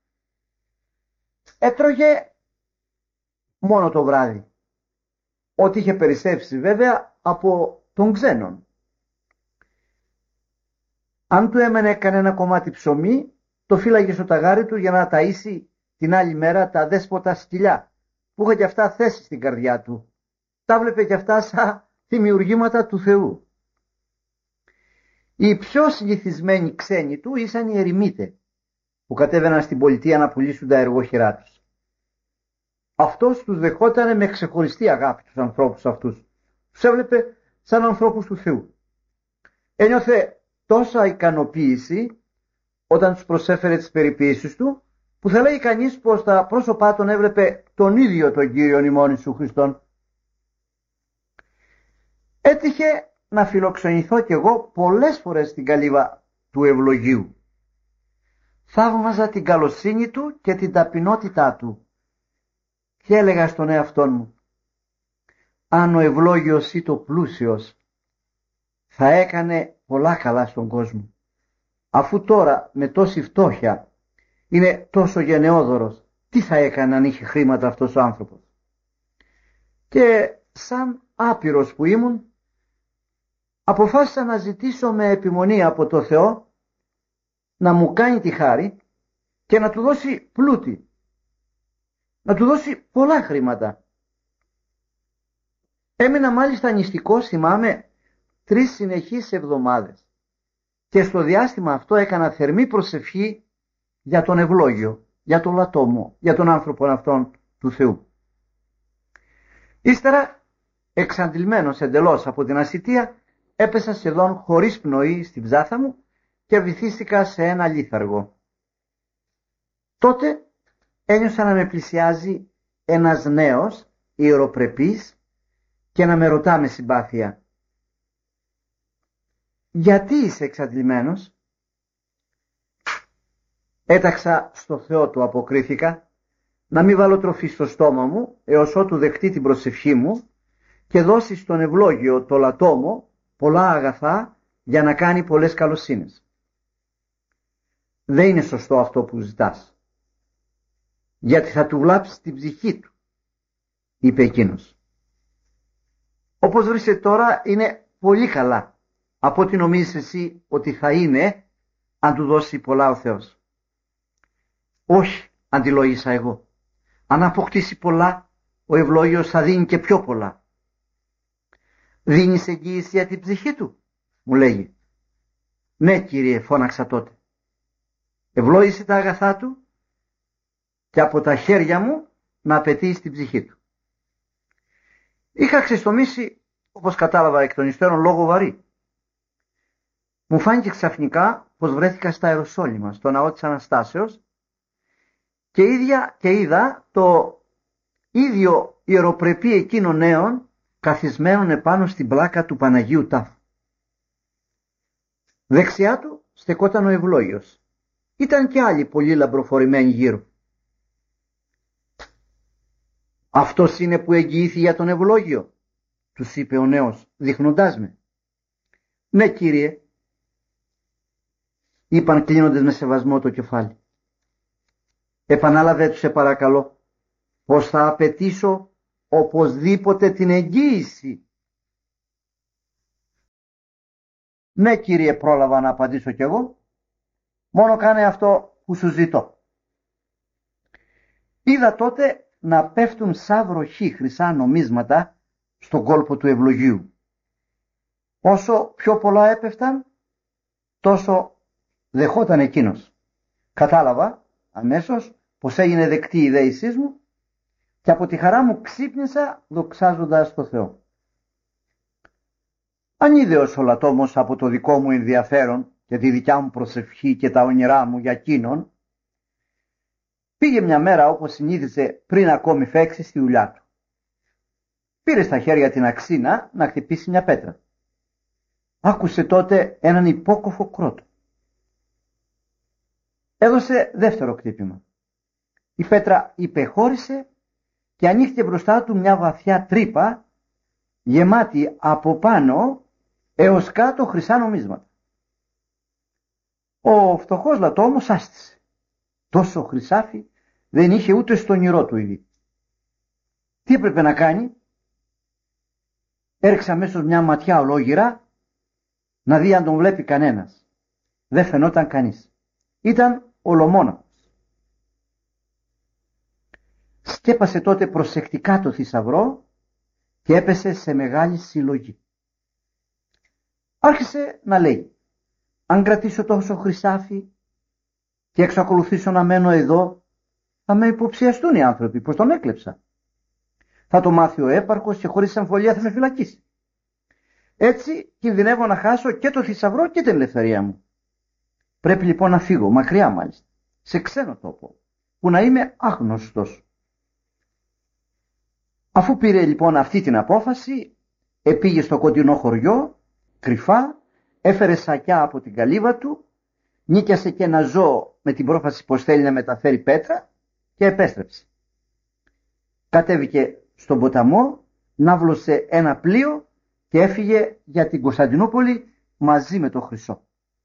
Έτρωγε μόνο το βράδυ, ό,τι είχε περισσέψει βέβαια από των ξένων. Αν του έμενε κανένα κομμάτι ψωμί, το φύλαγε στο ταγάρι του για να ταΐσει την άλλη μέρα τα δέσποτα σκυλιά, που είχε κι αυτά θέση στην καρδιά του. Τα βλέπε κι αυτά σαν δημιουργήματα του Θεού. Οι πιο συνηθισμένοι ξένοι του ήσαν οι ερημίτες, που κατέβαιναν στην πολιτεία να πουλήσουν τα εργόχειρά τους. Αυτός τους δεχόταν με ξεχωριστή αγάπη τους ανθρώπους αυτούς. Τους έβλεπε σαν ανθρώπους του Θεού. Ένιωθε τόσα ικανοποίηση όταν τους προσέφερε τις περιποίησεις του, που θα λέει κανείς πως τα πρόσωπά τον έβλεπε τον ίδιο τον Κύριον ημών Ιησού Χριστόν. Έτυχε να φιλοξενηθώ κι εγώ πολλές φορές στην καλύβα του ευλογίου. Θαύμαζα την καλοσύνη του και την ταπεινότητά του και έλεγα στον εαυτό μου, αν ο ευλόγιος ή το πλούσιος θα έκανε πολλά καλά στον κόσμο, αφού τώρα με τόση φτώχεια είναι τόσο γενναιόδωρος, τι θα έκανε αν είχε χρήματα αυτός ο άνθρωπος? Και σαν άπειρος που ήμουν, αποφάσισα να ζητήσω με επιμονή από το Θεό να μου κάνει τη χάρη και να του δώσει πλούτη, να του δώσει πολλά χρήματα. Έμεινα μάλιστα νηστικός, θυμάμαι, τρεις συνεχείς εβδομάδες και στο διάστημα αυτό έκανα θερμή προσευχή για τον ευλόγιο, για τον λατόμο, για τον άνθρωπο αυτόν του Θεού. Ύστερα, εξαντλημένος εντελώς από την ασιτεία, έπεσα σχεδόν χωρίς πνοή στην ψάθα μου και βυθίστηκα σε ένα λίθαργο. Τότε ένιωσα να με πλησιάζει ένας νέος ιεροπρεπής και να με ρωτά με συμπάθεια, γιατί είσαι εξαντλημένος? Έταξα στο Θεό του, αποκρίθηκα, να μην βάλω τροφή στο στόμα μου έως ότου δεχτεί την προσευχή μου και δώσει στον ευλόγιο το λατόμο πολλά αγαθά για να κάνει πολλές καλοσύνες. Δεν είναι σωστό αυτό που ζητάς, γιατί θα του βλάψει την ψυχή του, είπε εκείνος. Όπως βρίσκεται τώρα είναι πολύ καλά από ό,τι νομίζεις εσύ ότι θα είναι αν του δώσει πολλά ο Θεός. Όχι, αντιλόγησα εγώ. Αν αποκτήσει πολλά, ο ευλόγιος θα δίνει και πιο πολλά. Δίνεις εγγύηση για την ψυχή του, μου λέγει. Ναι, κύριε, φώναξα τότε. Ευλόγησε τα αγαθά του και από τα χέρια μου να απαιτεί στην ψυχή του. Είχα ξεστομίσει, όπως κατάλαβα εκ των υστέρων, λόγο βαρύ. Μου φάνηκε ξαφνικά πως βρέθηκα στα Ιεροσόλυμα, στο ναό της Αναστάσεως, και ίδια και είδα το ίδιο ιεροπρεπή εκείνων νέων καθισμένων επάνω στην πλάκα του Παναγίου Τάφου. Δεξιά του στεκόταν ο ευλόγιος. Ήταν και άλλοι πολύ λαμπροφορημένοι γύρω. «Αυτός είναι που εγγυήθη για τον ευλόγιο», τους είπε ο νέος δείχνοντάς με. «Ναι, κύριε», είπαν κλείνοντες με σεβασμό το κεφάλι. «Επανάλαβε του, σε παρακαλώ, πως θα απαιτήσω οπωσδήποτε την εγγύηση». «Ναι, κύριε», πρόλαβα να απαντήσω κι εγώ, «μόνο κάνε αυτό που σου ζητώ». Είδα τότε να πέφτουν σαν βροχή χρυσά νομίσματα στον κόλπο του ευλογίου. Όσο πιο πολλά έπεφταν, τόσο δεχόταν εκείνος. Κατάλαβα αμέσως πως έγινε δεκτή η δέησής μου και από τη χαρά μου ξύπνησα δοξάζοντας το Θεό. Ανίδεος ο λατόμος από το δικό μου ενδιαφέρον και τη δικιά μου προσευχή και τα όνειρά μου για εκείνον, πήγε μια μέρα όπως συνήθιζε πριν ακόμη φέξει στη δουλειά του. Πήρε στα χέρια την αξίνα να χτυπήσει μια πέτρα. Άκουσε τότε έναν υπόκοφο κρότο. Έδωσε δεύτερο χτύπημα. Η πέτρα υπεχώρησε και ανοίχθηκε μπροστά του μια βαθιά τρύπα γεμάτη από πάνω έως κάτω χρυσά νομίσματα. Ο φτωχός λατόμος άστησε. Τόσο χρυσάφι δεν είχε ούτε στο όνειρό του ήδη. Τι έπρεπε να κάνει? Έριξε αμέσως μια ματιά ολόγυρα να δει αν τον βλέπει κανένας. Δεν φαινόταν κανείς. Ήταν ολομόναχος. Σκέπασε τότε προσεκτικά το θησαυρό και έπεσε σε μεγάλη συλλογή. Άρχισε να λέει, αν κρατήσω τόσο χρυσάφι και εξακολουθήσω να μένω εδώ, θα με υποψιαστούν οι άνθρωποι πως τον έκλεψα. Θα το μάθει ο έπαρχος και χωρίς αμφιβολία θα με φυλακίσει. Έτσι κινδυνεύω να χάσω και το θησαυρό και την ελευθερία μου. Πρέπει λοιπόν να φύγω, μακριά μάλιστα, σε ξένο τόπο, που να είμαι άγνωστος. Αφού πήρε λοιπόν αυτή την απόφαση, επήγε στο κοντινό χωριό κρυφά, έφερε σακιά από την καλύβα του, νίκιασε και ένα ζώο με την πρόφαση πως θέλει να μεταφέρει πέτρα και επέστρεψε. Κατέβηκε στον ποταμό, ναύλωσε ένα πλοίο και έφυγε για την Κωνσταντινούπολη μαζί με το Χρυσό.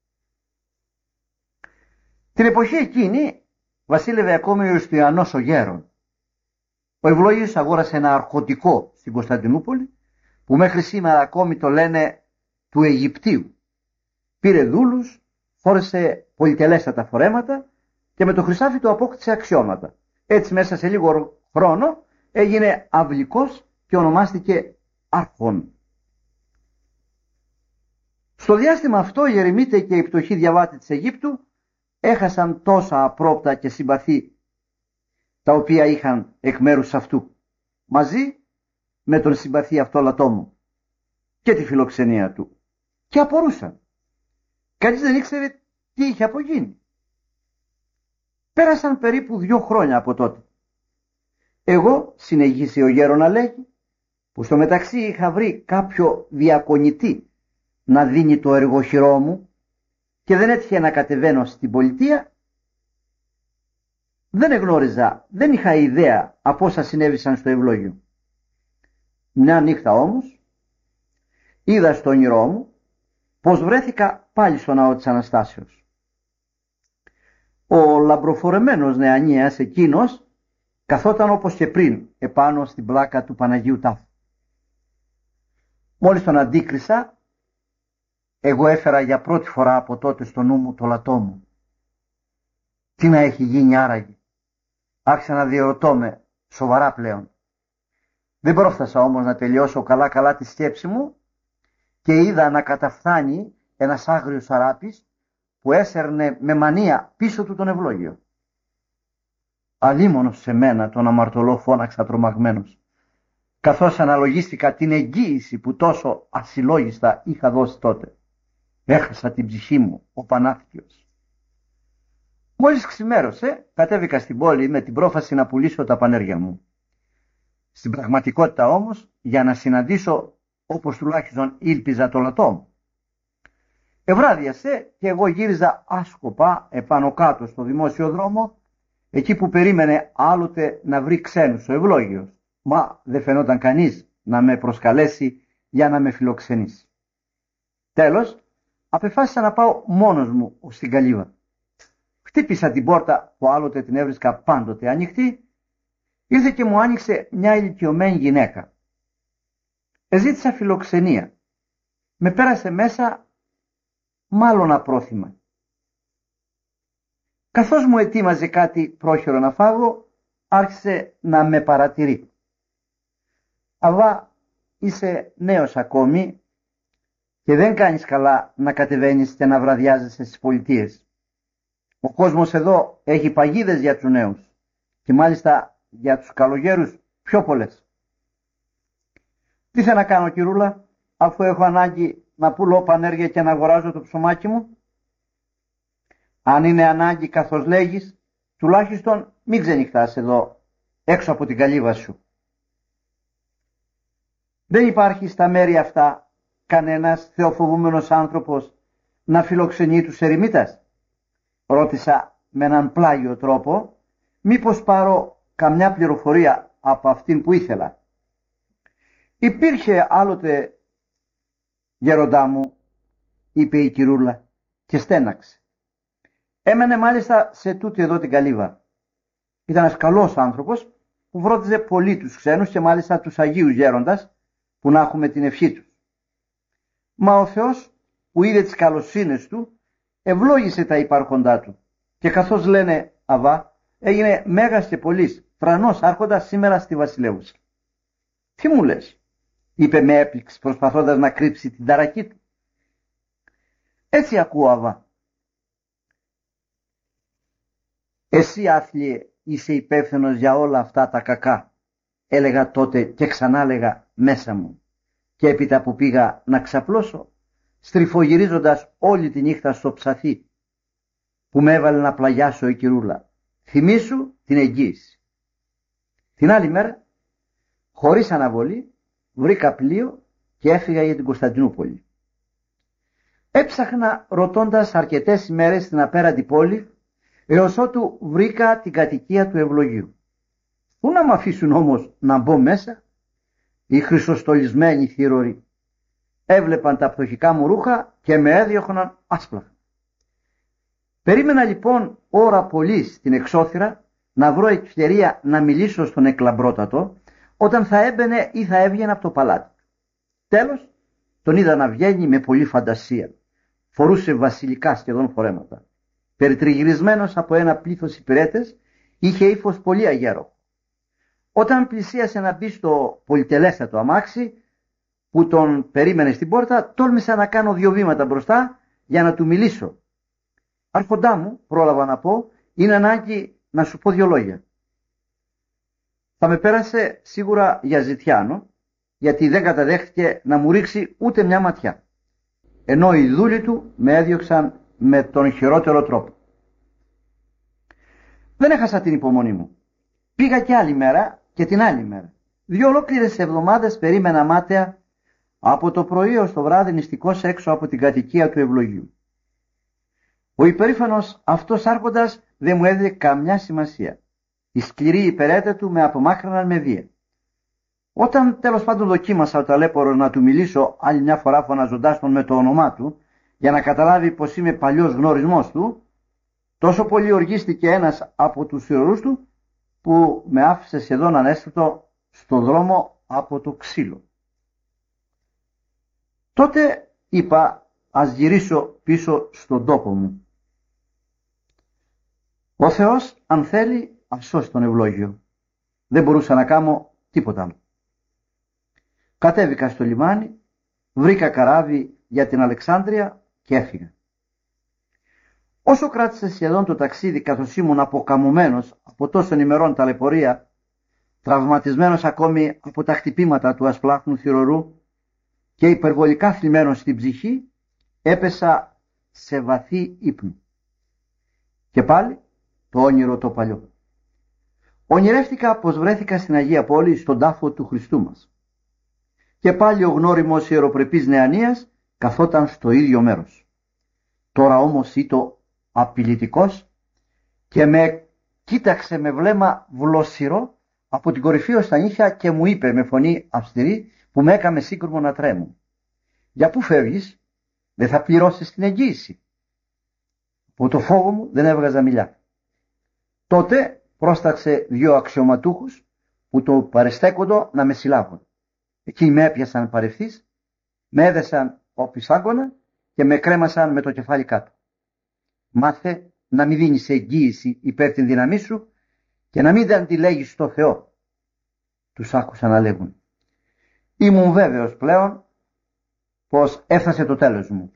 Την εποχή εκείνη βασίλευε ακόμη ο Ιουστιανός ο Γέρον. Ο Ευλόγιος αγόρασε ένα αρχοντικό στην Κωνσταντινούπολη που μέχρι σήμερα ακόμη το λένε του Αιγυπτίου. Πήρε δούλους, φόρεσε πολυτελέστατα φορέματα και με το χρυσάφι του απόκτησε αξιώματα. Έτσι μέσα σε λίγο χρόνο έγινε αυλικός και ονομάστηκε Άρχον. Στο διάστημα αυτό οι ερημίτε και οι πτωχοί διαβάτη της Αιγύπτου έχασαν τόσα απρόπτα και συμπαθή τα οποία είχαν εκ μέρους αυτού, μαζί με τον συμπαθή αυτό λατόμο και τη φιλοξενία του, και απορούσαν. Κανείς δεν ήξερε τι είχε απογίνει. Πέρασαν περίπου δύο χρόνια από τότε. Εγώ, συνεχίσει ο γέρο να λέγει, που στο μεταξύ είχα βρει κάποιο διακονητή να δίνει το εργοχειρό μου και δεν έτυχε να κατεβαίνω στην πολιτεία, δεν εγνώριζα, δεν είχα ιδέα από όσα συνέβησαν στο Ευλόγιο. Μια νύχτα όμως είδα στο όνειρό μου πως βρέθηκα πάλι στο ναό της Αναστάσεως. Ο λαμπροφορεμένος νεανίας εκείνος καθόταν όπως και πριν επάνω στην πλάκα του Παναγίου Τάφου. Μόλις τον αντίκρισα, εγώ έφερα για πρώτη φορά από τότε στο νου μου το λατό μου. Τι να έχει γίνει άραγε? Άρχισα να διερωτώ με σοβαρά πλέον. Δεν πρόφτασα όμως να τελειώσω καλά καλά τη σκέψη μου και είδα να καταφθάνει ένας άγριος αράπης που έσερνε με μανία πίσω του τον Ευλόγιο. Αλίμονος σε μένα, τον αμαρτωλό, φώναξα τρομαγμένος, καθώς αναλογίστηκα την εγγύηση που τόσο ασυλλόγιστα είχα δώσει τότε. Έχασα την ψυχή μου, ο Πανάθηκιος. Μόλις ξημέρωσε, κατέβηκα στην πόλη με την πρόφαση να πουλήσω τα πανέρια μου. Στην πραγματικότητα όμως, για να συναντήσω, όπως τουλάχιστον ήλπιζα, το λατό μου. Ευράδιασε και εγώ γύριζα άσκοπα επάνω κάτω στο δημόσιο δρόμο, εκεί που περίμενε άλλοτε να βρει ξένους ο Ευλόγιος, μα δεν φαινόταν κανείς να με προσκαλέσει για να με φιλοξενήσει. Τέλος, απεφάσισα να πάω μόνος μου στην καλύβα. Χτύπησα την πόρτα που άλλοτε την έβρισκα πάντοτε ανοιχτή. Ήρθε και μου άνοιξε μια ηλικιωμένη γυναίκα. Εζήτησα φιλοξενία. Με πέρασε μέσα μάλλον απρόθυμα. Καθώς μου ετοίμαζε κάτι πρόχειρο να φάγω, άρχισε να με παρατηρεί. «Αβά, είσαι νέος ακόμη και δεν κάνεις καλά να κατεβαίνεις και να βραδιάζεσαι στις πολιτείες. Ο κόσμος εδώ έχει παγίδες για τους νέους και μάλιστα για τους καλογέρους πιο πολλές. Τι θα να κάνω, κυρούλα, αφού έχω ανάγκη να πουλώ πανέργεια και να αγοράζω το ψωμάκι μου? Αν είναι ανάγκη καθώς λέγεις, τουλάχιστον μην ξενυχτάς εδώ έξω από την καλύβα σου. Δεν υπάρχει στα μέρη αυτά κανένας θεοφοβούμενος άνθρωπος να φιλοξενεί τους ερημίτας?» Ρώτησα με έναν πλάγιο τρόπο, μήπως πάρω καμιά πληροφορία από αυτήν που ήθελα. «Υπήρχε άλλοτε, γέροντά μου», είπε η κυρούλα και στέναξε. «Έμενε μάλιστα σε τούτη εδώ την καλύβα. Ήταν ένας καλός άνθρωπος που βρόντιζε πολύ τους ξένους και μάλιστα τους Αγίους γέροντας που να έχουμε την ευχή τους. Μα ο Θεός που είδε τις καλοσύνες του ευλόγησε τα υπάρχοντά του και καθώς λένε αβά έγινε μέγας και πολύς τρανός άρχοντας σήμερα στη βασιλεύουσα». «Τι μου λες?» είπε με έπληξη προσπαθώντας να κρύψει την ταρακή του. «Έτσι ακούω, αβά. Εσύ, άθλιε, είσαι υπεύθυνος για όλα αυτά τα κακά», έλεγα τότε και ξανά λέγα μέσα μου, και έπειτα που πήγα να ξαπλώσω, στριφογυρίζοντας όλη τη νύχτα στο ψαθί που με έβαλε να πλαγιάσω η κυρούλα, θυμήσου την εγγύηση. Την άλλη μέρα, χωρίς αναβολή, βρήκα πλοίο και έφυγα για την Κωνσταντινούπολη. Έψαχνα ρωτώντας αρκετές ημέρες στην απέραντη πόλη, έως ότου βρήκα την κατοικία του ευλογίου. Πού να μ' αφήσουν όμως να μπω μέσα? Οι χρυσοστολισμένοι θηροροί έβλεπαν τα πτωχικά μου ρούχα και με έδιωχναν άσπλα. Περίμενα λοιπόν ώρα πολύ στην εξώθυρα να βρω ευκαιρία να μιλήσω στον εκλαμπρότατο όταν θα έμπαινε ή θα έβγαινε από το παλάτι. Τέλος, τον είδα να βγαίνει με πολλή φαντασία. Φορούσε βασιλικά σχεδόν φορέματα. Περιτριγυρισμένος από ένα πλήθος υπηρέτες, είχε ύφος πολύ αγέρο. Όταν πλησίασε να μπει στο πολυτελέστατο αμάξι που τον περίμενε στην πόρτα, τόλμησα να κάνω δύο βήματα μπροστά για να του μιλήσω. Άρχοντά μου, πρόλαβα να πω, είναι ανάγκη να σου πω δύο λόγια. Θα με πέρασε σίγουρα για ζητιάνο, γιατί δεν καταδέχτηκε να μου ρίξει ούτε μια ματιά, ενώ οι δούλοι του με έδιωξαν με τον χειρότερο τρόπο. Δεν έχασα την υπομονή μου. Πήγα και άλλη μέρα και την άλλη μέρα. Δύο ολόκληρες εβδομάδες περίμενα μάταια από το πρωί ως το βράδυ νηστικός έξω από την κατοικία του ευλογίου. Ο υπερήφανος αυτός άρχοντας δεν μου έδινε καμιά σημασία. Οι σκληροί υπερέτε του με απομάκρυναν με βία. Όταν τέλος πάντων δοκίμασα ο ταλέπορος να του μιλήσω άλλη μια φορά φωναζοντάς τον με το όνομά του, για να καταλάβει πως είμαι παλιός γνωρισμός του, τόσο πολύ οργίστηκε ένας από τους θηρορούς του, που με άφησε σχεδόν ανέστητο στο δρόμο από το ξύλο. Τότε είπα, ας γυρίσω πίσω στον τόπο μου. Ο Θεός, αν θέλει, ας σώσει τον ευλόγιο. Δεν μπορούσα να κάνω τίποτα. Κατέβηκα στο λιμάνι, βρήκα καράβι για την Αλεξάνδρεια και έφυγα. Όσο κράτησε σχεδόν το ταξίδι, καθώς ήμουν αποκαμωμένος από τόσων ημερών ταλαιπωρία, τραυματισμένος ακόμη από τα χτυπήματα του ασπλάχνου θηρορού και υπερβολικά θλιμμένος στην ψυχή, έπεσα σε βαθύ ύπνο. Και πάλι το όνειρο το παλιό. Ονειρεύτηκα πως βρέθηκα στην Αγία Πόλη, στον τάφο του Χριστού μας. Και πάλι ο γνώριμος ιεροπρεπής Νεανίας καθόταν στο ίδιο μέρος. Τώρα όμως ήτο απειλητικός και με κοίταξε με βλέμμα βλοσιρό από την κορυφή ως τα νύχια και μου είπε με φωνή αυστηρή που με έκαμε σύγκρουμο να τρέμω. «Για πού φεύγεις? Δεν θα πληρώσεις την εγγύηση?» Από το φόβο μου δεν έβγαζα μιλιά. Τότε πρόσταξε δύο αξιωματούχους που το παρεστέκοντο να με συλλάβουν. Εκεί με έπιασαν παρευθύς, με έδεσαν οπισθάγκωνα και με κρέμασαν με το κεφάλι κάτω. «Μάθε να μην δίνεις εγγύηση υπέρ την δύναμή σου και να μην δεν τη λέγεις στο Θεό», τους άκουσα να λέγουν. Ήμουν βέβαιος πλέον πως έφτασε το τέλος μου.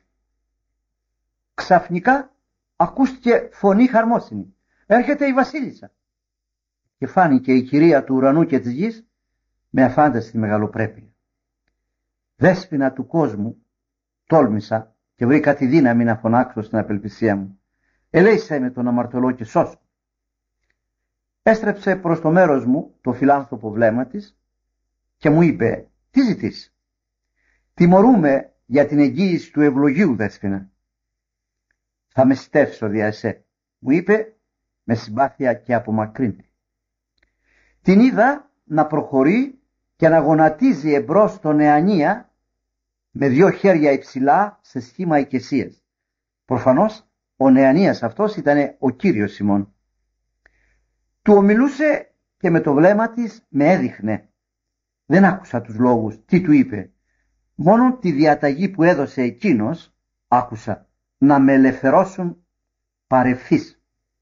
Ξαφνικά ακούστηκε φωνή χαρμόσυνη. «Έρχεται η βασίλισσα!» Και φάνηκε η κυρία του ουρανού και της γης με αφάνταστη μεγαλοπρέπεια. Δέσποινα του κόσμου, τόλμησα και βρήκα τη δύναμη να φωνάξω στην απελπισία μου. «Ελέησέ με τον αμαρτωλό και σώσου». Έστρεψε προς το μέρος μου το φιλάνθρωπο βλέμμα της και μου είπε, «Τι ζητείς?» «Τιμωρούμε για την εγγύηση του ευλογίου, Δέσποινα». «Θα με στεύσω δια εσέ», μου είπε με συμπάθεια και απομακρύντη. Την είδα να προχωρεί και να γονατίζει εμπρός τον Νεανία με δυο χέρια υψηλά σε σχήμα οικεσίας. Προφανώς ο Νεανίας αυτός ήταν ο κύριος Σιμών. Του ομιλούσε και με το βλέμμα της με έδειχνε. Δεν άκουσα τους λόγους, τι του είπε. Μόνο τη διαταγή που έδωσε εκείνος άκουσα, να με ελευθερώσουν παρευθύς.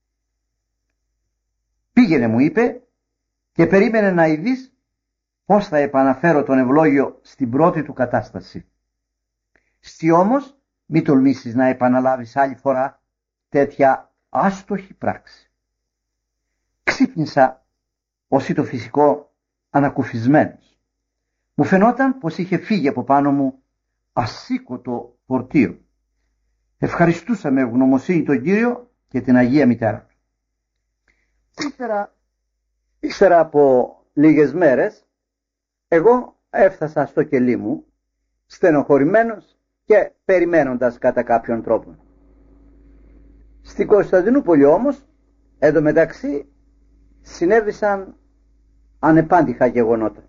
«Πήγαινε», μου είπε, «και περίμενε να ειδείς πώς θα επαναφέρω τον ευλόγιο στην πρώτη του κατάσταση. Στη όμως μη τολμήσεις να επαναλάβεις άλλη φορά τέτοια άστοχη πράξη». Ξύπνησα ως το φυσικό ανακουφισμένος. Μου φαινόταν πως είχε φύγει από πάνω μου ασήκωτο φορτίο. Ευχαριστούσα με ευγνωμοσύνη τον Κύριο και την Αγία Μητέρα του. Ύστερα, ύστερα από λίγες μέρες, εγώ έφτασα στο κελί μου, στενοχωρημένος και περιμένοντας κατά κάποιον τρόπο. Στην Κωνσταντινούπολη όμως, εντωμεταξύ, συνέβησαν ανεπάντηχα γεγονότα.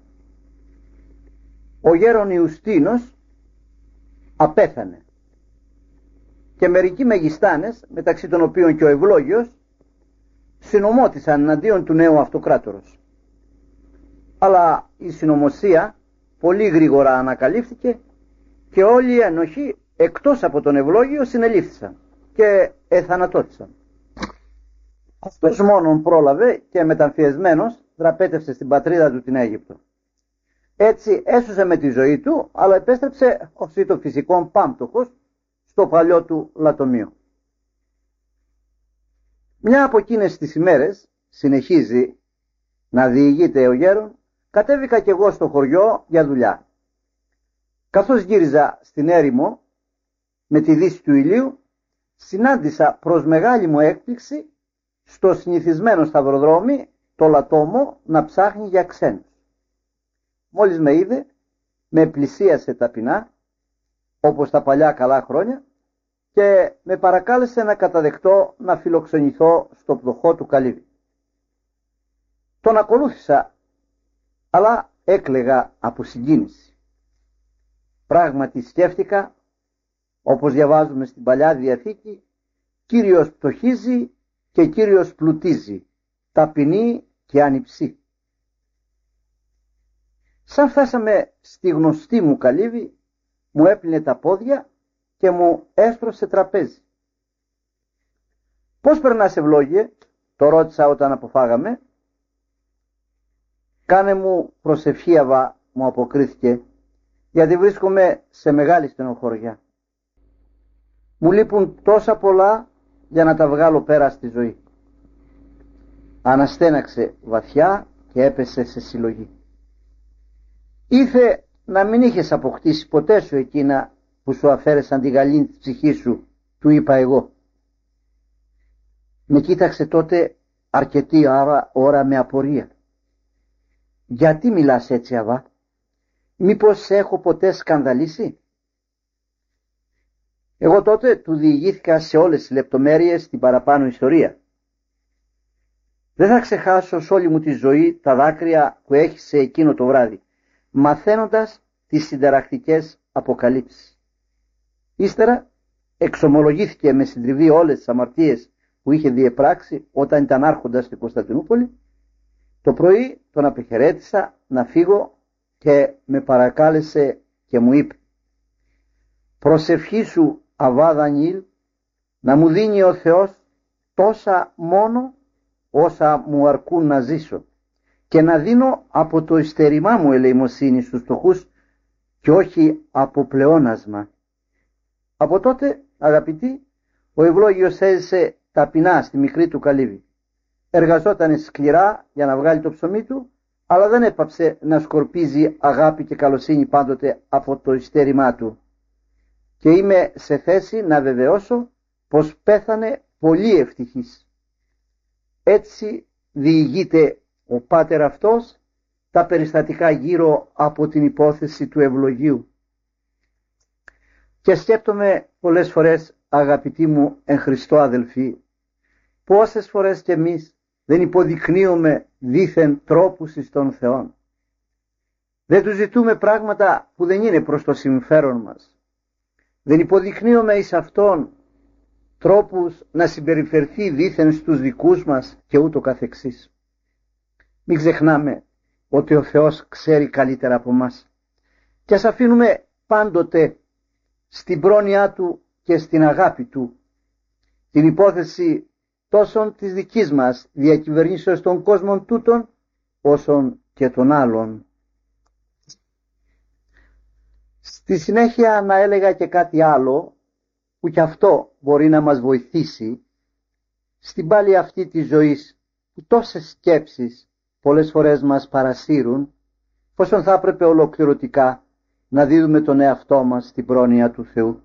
Ο γέρον Ιουστίνος απέθανε και μερικοί μεγιστάνες, μεταξύ των οποίων και ο Ευλόγιος, συνομώτησαν εναντίον του νέου αυτοκράτορος. Αλλά η συνωμοσία πολύ γρήγορα ανακαλύφθηκε και όλοι οι ένοχοι εκτός από τον Ευλόγιο συνελήφθησαν και εθανατώθησαν. Αυτός μόνον πρόλαβε και μεταμφιεσμένος δραπέτευσε στην πατρίδα του την Αίγυπτο. Έτσι έσωσε με τη ζωή του, αλλά επέστρεψε ως το φυσικό πάμπτωχος στο παλιό του λατομείο. Μια από εκείνες τις ημέρες, συνεχίζει να διηγείται ο γέρον, κατέβηκα κι εγώ στο χωριό για δουλειά. Καθώς γύριζα στην έρημο με τη δύση του ηλίου, συνάντησα προς μεγάλη μου έκπληξη στο συνηθισμένο σταυροδρόμι το λατόμο να ψάχνει για ξένους. Μόλις με είδε, με πλησίασε ταπεινά, όπως τα παλιά καλά χρόνια, και με παρακάλεσε να καταδεχτώ να φιλοξενηθώ στο πτωχό του καλύβι. Τον ακολούθησα, αλλά έκλαιγα από συγκίνηση. Πράγματι σκέφτηκα, όπως διαβάζουμε στην Παλιά Διαθήκη, Κύριος πτωχίζει και Κύριος πλουτίζει, ταπεινή και ανυψή. Σαν φτάσαμε στη γνωστή μου καλύβη, μου έπλυνε τα πόδια και μου έστρωσε τραπέζι. «Πώς περνάς, Ευλόγιε?» το ρώτησα όταν αποφάγαμε. «Κάνε μου προσευχή, Αβά», μου αποκρίθηκε, «γιατί βρίσκομαι σε μεγάλη στενοχωριά. Μου λείπουν τόσα πολλά για να τα βγάλω πέρα στη ζωή». Αναστέναξε βαθιά και έπεσε σε συλλογή. «Ήθε να μην είχες αποκτήσει ποτέ σου εκείνα που σου αφαίρεσαν τη γαλήνη της ψυχής σου», του είπα εγώ. Με κοίταξε τότε αρκετή ώρα, ώρα με απορία. «Γιατί μιλάς έτσι, Αβά? Μήπως σε έχω ποτέ σκανδαλίσει?» Εγώ τότε του διηγήθηκα σε όλες τις λεπτομέρειες την παραπάνω ιστορία. Δεν θα ξεχάσω σ' όλη μου τη ζωή τα δάκρυα που έχισε εκείνο το βράδυ, μαθαίνοντας τις συνταρακτικές αποκαλύψεις. Ύστερα εξομολογήθηκε με συντριβή όλες τις αμαρτίες που είχε διεπράξει όταν ήταν άρχοντας στην Κωνσταντινούπολη. Το πρωί τον απεχαιρέτησα να φύγω και με παρακάλεσε και μου είπε: «Προσευχή σου, Αβά Δανιήλ, να μου δίνει ο Θεός τόσα μόνο όσα μου αρκούν να ζήσω και να δίνω από το υστερημά μου ελεημοσύνη στους φτωχούς και όχι από πλεόνασμα». Από τότε, αγαπητοί, ο Ευλόγιος έζησε ταπεινά στη μικρή του καλύβη. Εργαζόταν σκληρά για να βγάλει το ψωμί του, αλλά δεν έπαψε να σκορπίζει αγάπη και καλοσύνη πάντοτε από το υστερημά του. Και είμαι σε θέση να βεβαιώσω πως πέθανε πολύ ευτυχής. Έτσι διηγείται ο πάτερ αυτός τα περιστατικά γύρω από την υπόθεση του ευλογίου. Και σκέπτομαι πολλές φορές, αγαπητοί μου εν Χριστώ αδελφοί, πόσες φορές κι εμείς δεν υποδεικνύουμε δήθεν τρόπους εις τον Θεόν. Δεν του ζητούμε πράγματα που δεν είναι προς το συμφέρον μας. Δεν υποδεικνύουμε εις Αυτόν τρόπους να συμπεριφερθεί δήθεν στους δικούς μας και ούτω καθεξής. Μην ξεχνάμε ότι ο Θεός ξέρει καλύτερα από μας και ας αφήνουμε πάντοτε στην πρόνοιά Του και στην αγάπη Του την υπόθεση τόσον της δικής μας διακυβερνήσεως των κόσμων τούτων όσων και των άλλων. Στη συνέχεια να έλεγα και κάτι άλλο που κι αυτό μπορεί να μας βοηθήσει στην πάλη αυτή της ζωής που τόσες σκέψεις πολλές φορές μας παρασύρουν, πόσον θα έπρεπε ολοκληρωτικά να δίδουμε τον εαυτό μας στην πρόνοια του Θεού.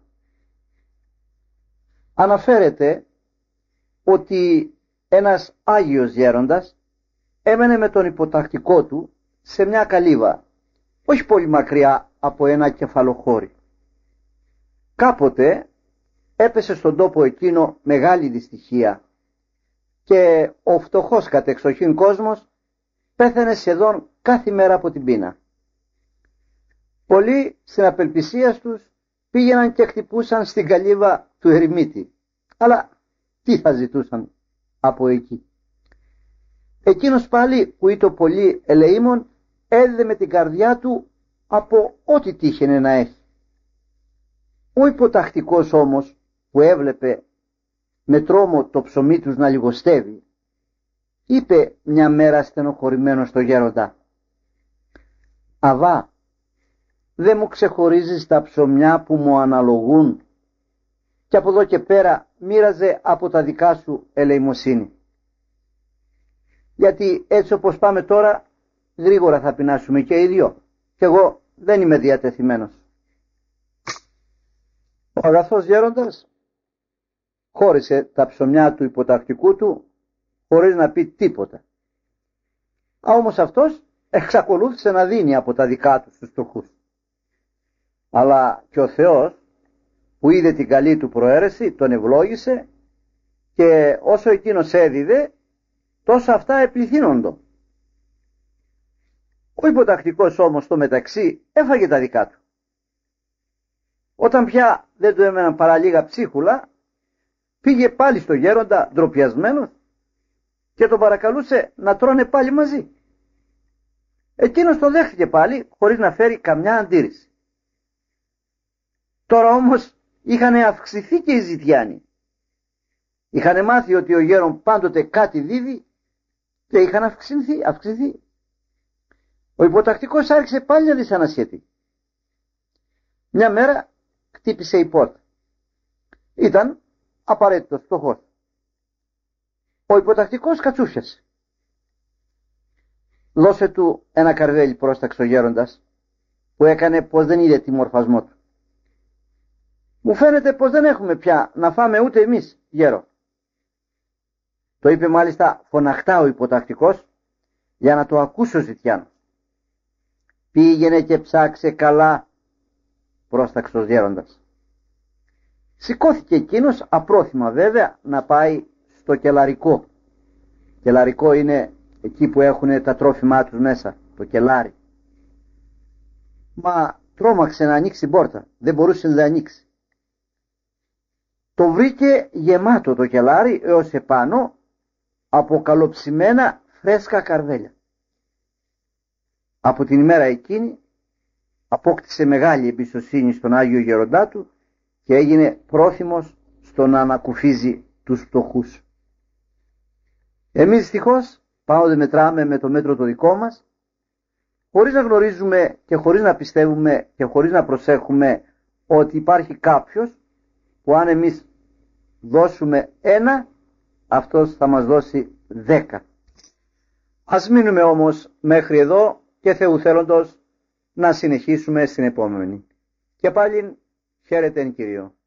Αναφέρεται ότι ένας Άγιος Γέροντας έμενε με τον υποτακτικό του σε μια καλύβα, όχι πολύ μακριά από ένα κεφαλοχώρι. Κάποτε έπεσε στον τόπο εκείνο μεγάλη δυστυχία και ο φτωχός κατεξοχήν κόσμος πέθανε σχεδόν κάθε μέρα από την πείνα. Πολλοί στην απελπισία τους πήγαιναν και χτυπούσαν στην καλύβα του ερημίτη. Αλλά τι θα ζητούσαν από εκεί? Εκείνος πάλι που ήταν πολύ ελεήμων έδιδε με την καρδιά του από ό,τι τύχαινε να έχει. Ο υποτακτικός όμως που έβλεπε με τρόμο το ψωμί τους να λιγοστεύει, είπε μια μέρα στενοχωρημένο στο γέροντα: «Αβά, δεν μου ξεχωρίζεις τα ψωμιά που μου αναλογούν?» Και από εδώ και πέρα μοίραζε από τα δικά σου ελεημοσύνη. Γιατί έτσι όπως πάμε τώρα, γρήγορα θα πεινάσουμε και οι δυο, και εγώ δεν είμαι διατεθειμένος. Ο αγαθός γέροντας χώρισε τα ψωμιά του υποτακτικού του χωρίς να πει τίποτα. Α, όμως αυτός εξακολούθησε να δίνει από τα δικά του στους φτωχούς. Αλλά και ο Θεός που είδε την καλή του προαίρεση τον ευλόγησε, και όσο εκείνος έδιδε τόσο αυτά επληθύνοντο. Ο υποτακτικός όμως στο μεταξύ έφαγε τα δικά του. Όταν πια δεν του έμεναν παρά λίγα ψίχουλα, πήγε πάλι στο γέροντα ντροπιασμένος και τον παρακαλούσε να τρώνε πάλι μαζί. Εκείνος το δέχτηκε πάλι χωρίς να φέρει καμιά αντίρρηση. Τώρα όμως είχαν αυξηθεί και οι ζητιάνοι. Είχαν μάθει ότι ο γέρον πάντοτε κάτι δίδει και είχαν αυξηθεί, αυξηθεί. Ο υποτακτικός άρχισε πάλι να δυσανασχετεί. Μια μέρα χτύπησε η πόρτα. Ήταν απαραίτητος φτωχός. Ο υποτακτικός κατσούφιασε. «Δώσε του ένα καρβέλι», πρόσταξε ο γέροντας, που έκανε πως δεν είδε τη μορφασμό του. «Μου φαίνεται πως δεν έχουμε πια να φάμε ούτε εμείς, γέρο». Το είπε μάλιστα φωναχτά ο υποτακτικός για να το ακούσει ο ζητιάνος. «Πήγαινε και ψάξε καλά», πρόσταξε ο γέροντας. Σηκώθηκε εκείνος, απρόθυμα βέβαια, να πάει στο κελαρικό. Κελαρικό είναι εκεί που έχουν τα τρόφιμά τους μέσα, το κελάρι. Μα τρόμαξε να ανοίξει την πόρτα, δεν μπορούσε να ανοίξει. Το βρήκε γεμάτο το κελάρι έως επάνω από καλοψημένα φρέσκα καρβέλια. Από την ημέρα εκείνη απόκτησε μεγάλη εμπιστοσύνη στον Άγιο Γεροντά του και έγινε πρόθυμος στο να ανακουφίζει τους φτωχούς. Εμείς δυστυχώς πάω μετράμε με το μέτρο το δικό μας, χωρίς να γνωρίζουμε και χωρίς να πιστεύουμε και χωρίς να προσέχουμε ότι υπάρχει κάποιος που αν εμείς δώσουμε ένα, αυτός θα μας δώσει δέκα. Ας μείνουμε όμως μέχρι εδώ και Θεού θέλοντος να συνεχίσουμε στην επόμενη. Και πάλι χαίρετε εν Κυρίω.